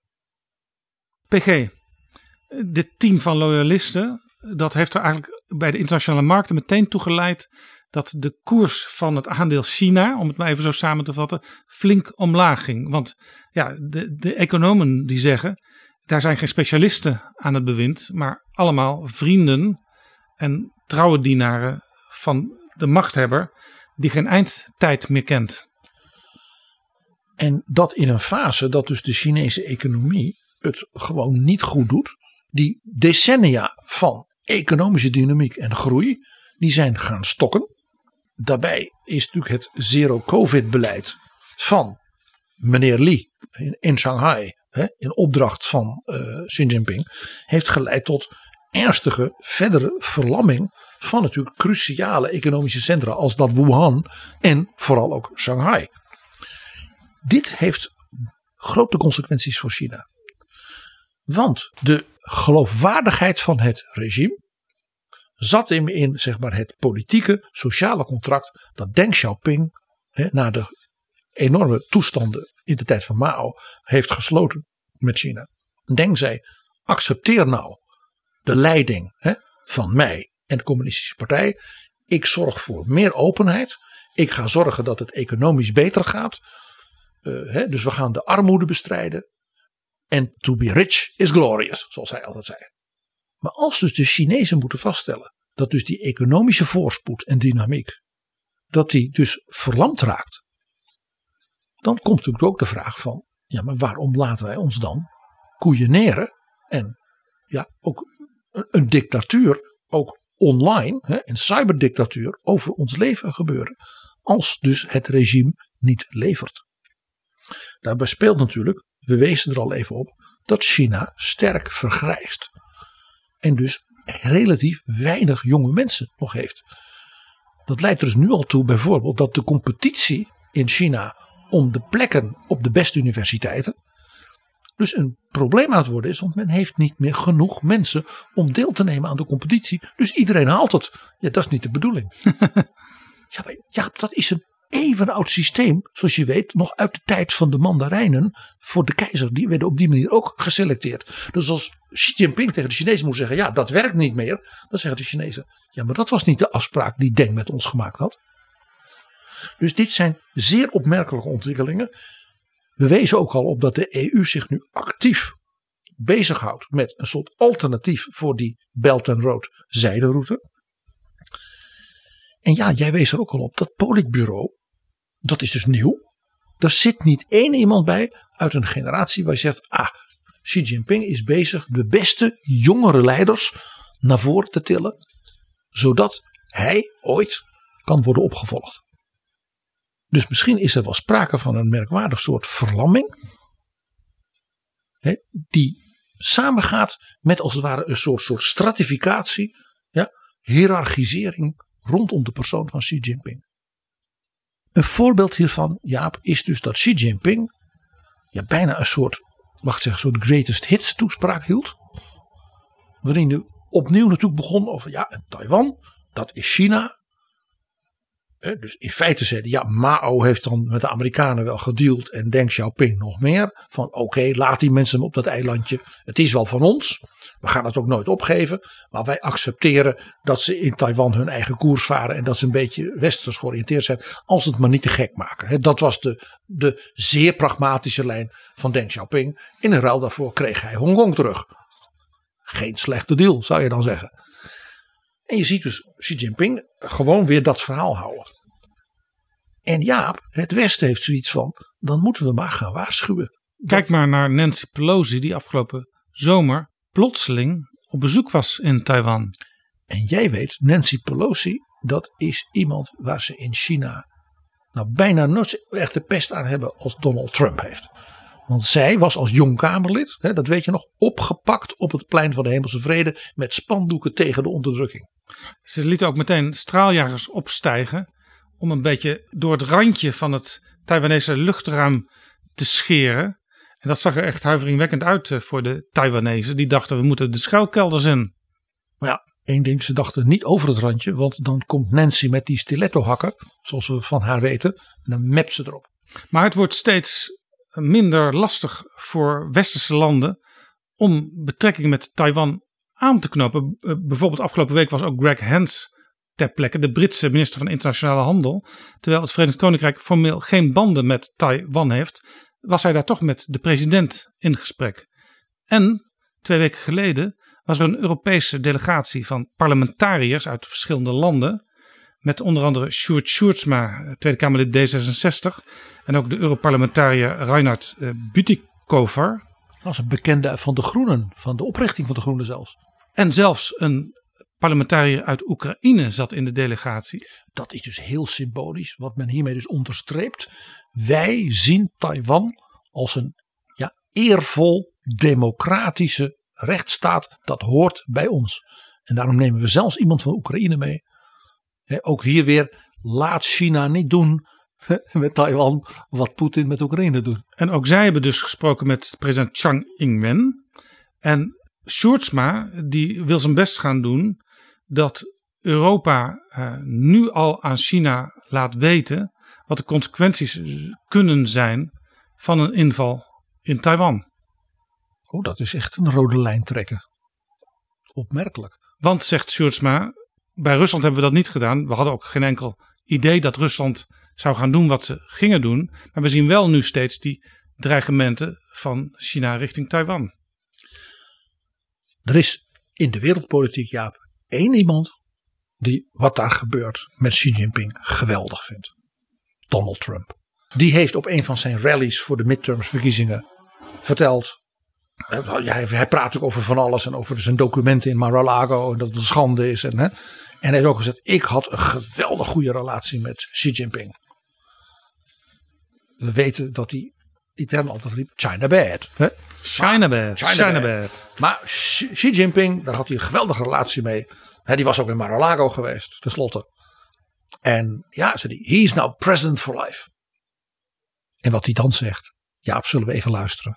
P G, dit team van loyalisten, dat heeft er eigenlijk bij de internationale markten meteen toe geleid dat de koers van het aandeel China, om het maar even zo samen te vatten, flink omlaag ging. Want ja, de, de economen die zeggen, daar zijn geen specialisten aan het bewind, maar allemaal vrienden en trouwe dienaren van de machthebber die geen eindtijd meer kent.
En dat in een fase dat dus de Chinese economie het gewoon niet goed doet. Die decennia van economische dynamiek en groei, die zijn gaan stokken. Daarbij is natuurlijk het zero-covid-beleid van meneer Li in, in Shanghai, hè, in opdracht van uh, Xi Jinping, heeft geleid tot ernstige verdere verlamming van natuurlijk cruciale economische centra als dat Wuhan en vooral ook Shanghai. Dit heeft grote consequenties voor China. Want de geloofwaardigheid van het regime zat hem in zeg maar, het politieke, sociale contract dat Deng Xiaoping he, na de enorme toestanden in de tijd van Mao heeft gesloten met China. Deng zei, accepteer nou de leiding he, van mij en de communistische partij. Ik zorg voor meer openheid. Ik ga zorgen dat het economisch beter gaat. Uh, he, dus we gaan de armoede bestrijden. En to be rich is glorious, zoals hij altijd zei. Maar als dus de Chinezen moeten vaststellen dat dus die economische voorspoed en dynamiek, dat die dus verlamd raakt. Dan komt natuurlijk ook de vraag van, ja maar waarom laten wij ons dan koeieneren en ja ook een, een dictatuur, ook online, hè, een cyberdictatuur over ons leven gebeuren. Als dus het regime niet levert. Daarbij speelt natuurlijk, we wezen er al even op, dat China sterk vergrijst. En dus relatief weinig jonge mensen nog heeft. Dat leidt er dus nu al toe bijvoorbeeld dat de competitie in China om de plekken op de beste universiteiten dus een probleem aan het worden is. Want men heeft niet meer genoeg mensen om deel te nemen aan de competitie. Dus iedereen haalt het. Ja, dat is niet de bedoeling. ja, maar, ja, dat is een even oud systeem. Zoals je weet nog uit de tijd van de Mandarijnen voor de keizer. Die werden op die manier ook geselecteerd. Dus als Xi Jinping tegen de Chinezen moet zeggen. Ja, dat werkt niet meer. Dan zeggen de Chinezen. Ja, maar dat was niet de afspraak die Deng met ons gemaakt had. Dus dit zijn zeer opmerkelijke ontwikkelingen. We wezen ook al op dat de E U zich nu actief bezighoudt met een soort alternatief voor die Belt and Road zijderoute. En ja, jij wees er ook al op, dat politbureau, dat is dus nieuw. Er zit niet één iemand bij uit een generatie waar je zegt, ah, Xi Jinping is bezig de beste jongere leiders naar voren te tillen, zodat hij ooit kan worden opgevolgd. Dus misschien is er wel sprake van een merkwaardig soort verlamming, hè, die samengaat met als het ware een soort, soort stratificatie, ja, hiërarchisering rondom de persoon van Xi Jinping. Een voorbeeld hiervan, Jaap, is dus dat Xi Jinping ja, bijna een soort, mag ik zeggen, soort greatest hits toespraak hield. Waarin hij opnieuw natuurlijk begon over, ja, Taiwan, dat is China. Dus in feite zeiden, ja, Mao heeft dan met de Amerikanen wel gedeeld en Deng Xiaoping nog meer. Van oké, okay, laat die mensen op dat eilandje. Het is wel van ons. We gaan het ook nooit opgeven. Maar wij accepteren dat ze in Taiwan hun eigen koers varen. En dat ze een beetje westers georiënteerd zijn. Als het maar niet te gek maken. Dat was de, de zeer pragmatische lijn van Deng Xiaoping. In ruil daarvoor kreeg hij Hongkong terug. Geen slechte deal, zou je dan zeggen. En je ziet dus Xi Jinping gewoon weer dat verhaal houden. En Jaap, het Westen heeft zoiets van, dan moeten we maar gaan waarschuwen.
Kijk maar naar Nancy Pelosi die afgelopen zomer plotseling op bezoek was in Taiwan.
En jij weet, Nancy Pelosi, dat is iemand waar ze in China nou bijna nooit zo echt de pest aan hebben als Donald Trump heeft. Want zij was als jong Kamerlid, hè, dat weet je nog, opgepakt op het plein van de Hemelse Vrede met spandoeken tegen de onderdrukking.
Ze lieten ook meteen straaljagers opstijgen om een beetje door het randje van het Taiwanese luchtruim te scheren. En dat zag er echt huiveringwekkend uit voor de Taiwanezen. Die dachten, we moeten de schuilkelders in.
Maar ja, één ding, ze dachten niet over het randje, want dan komt Nancy met die stiletto hakken, zoals we van haar weten, en dan mept ze erop.
Maar het wordt steeds minder lastig voor westerse landen om betrekkingen met Taiwan aan te knopen. Bijvoorbeeld afgelopen week was ook Greg Hans ter plekke, de Britse minister van Internationale Handel. Terwijl het Verenigd Koninkrijk formeel geen banden met Taiwan heeft, was hij daar toch met de president in gesprek. En twee weken geleden was er een Europese delegatie van parlementariërs uit verschillende landen, met onder andere Sjoerd Sjoerdsma, Tweede Kamerlid D zesenzestig, en ook de Europarlementariër Reinhard Bütikofer.
Dat is een bekende van de Groenen, van de oprichting van de Groenen zelfs.
En zelfs een parlementariër uit Oekraïne zat in de delegatie.
Dat is dus heel symbolisch, wat men hiermee dus onderstreept. Wij zien Taiwan als een ja, eervol, democratische rechtsstaat. Dat hoort bij ons. En daarom nemen we zelfs iemand van Oekraïne mee. He, ook hier weer, laat China niet doen met Taiwan wat Poetin met Oekraïne doet.
En ook zij hebben dus gesproken met president Chiang Ing-wen. En Sjoerdsma die wil zijn best gaan doen dat Europa uh, nu al aan China laat weten wat de consequenties kunnen zijn van een inval in Taiwan.
Oh, dat is echt een rode lijn trekken. Opmerkelijk.
Want, zegt Sjoerdsma, bij Rusland hebben we dat niet gedaan. We hadden ook geen enkel idee dat Rusland zou gaan doen wat ze gingen doen. Maar we zien wel nu steeds die dreigementen van China richting Taiwan.
Er is in de wereldpolitiek, Jaap, één iemand die wat daar gebeurt met Xi Jinping geweldig vindt. Donald Trump. Die heeft op een van zijn rallies voor de midtermsverkiezingen verteld. Ja, hij praat ook over van alles en over zijn documenten in Mar-a-Lago en dat het een schande is. En, hè, en hij heeft ook gezegd, ik had een geweldig goede relatie met Xi Jinping. We weten dat hij Italië altijd riep China bad. Hè?
China bad.
China
China
bad.
bad.
Maar Xi Xi Jinping, daar had hij een geweldige relatie mee. Hè, die was ook in Mar-a-Lago geweest, tenslotte. En ja, zei hij, he is now president for life. En wat hij dan zegt, ja, zullen we even luisteren.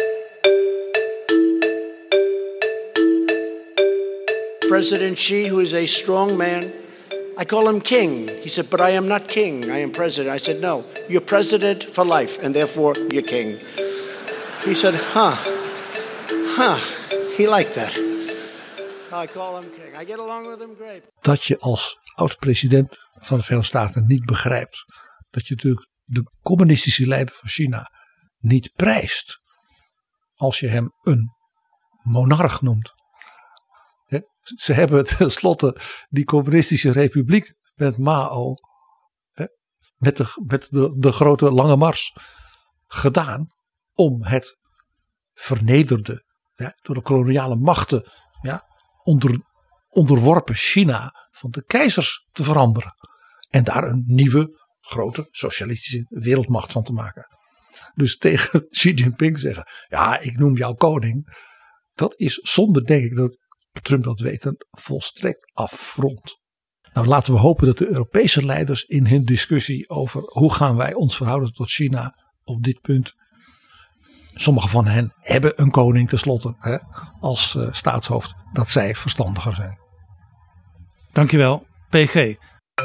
President Xi, who is a strong man, I call him king. He said, but I am not king, I am president. I said, no, you're president for life, and therefore you're king. He said, huh, huh, he liked that. So I call him king. I get along with him great.
Dat je als oud-president van de Verenigde Staten niet begrijpt dat je natuurlijk de communistische leider van China niet prijst als je hem een monarch noemt. He, ze hebben tenslotte die communistische republiek met Mao, he, met, de, met de, de grote lange mars gedaan om het vernederde, ja, door de koloniale machten ja, onder, onderworpen China van de keizers te veranderen. En daar een nieuwe grote socialistische wereldmacht van te maken. Dus tegen Xi Jinping zeggen, ja, ik noem jou koning. Dat is zonder, denk ik, dat Trump dat weet, een volstrekt affront. Nou, laten we hopen dat de Europese leiders in hun discussie over hoe gaan wij ons verhouden tot China op dit punt. Sommige van hen hebben een koning tenslotte hè, als uh, staatshoofd. Dat zij verstandiger zijn.
Dankjewel, P G.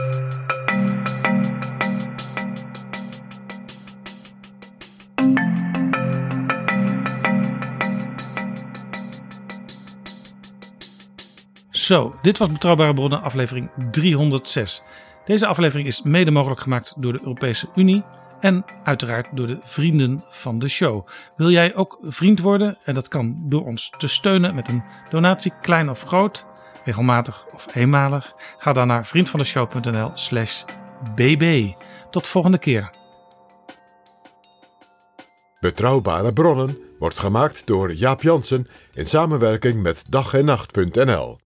Zo, dit was Betrouwbare Bronnen aflevering driehonderdzes. Deze aflevering is mede mogelijk gemaakt door de Europese Unie en uiteraard door de vrienden van de show. Wil jij ook vriend worden? En dat kan door ons te steunen met een donatie, klein of groot, regelmatig of eenmalig. Ga dan naar vriendvandeshow.nl slash bb. Tot volgende keer.
Betrouwbare Bronnen wordt gemaakt door Jaap Jansen in samenwerking met dag en nacht punt n l.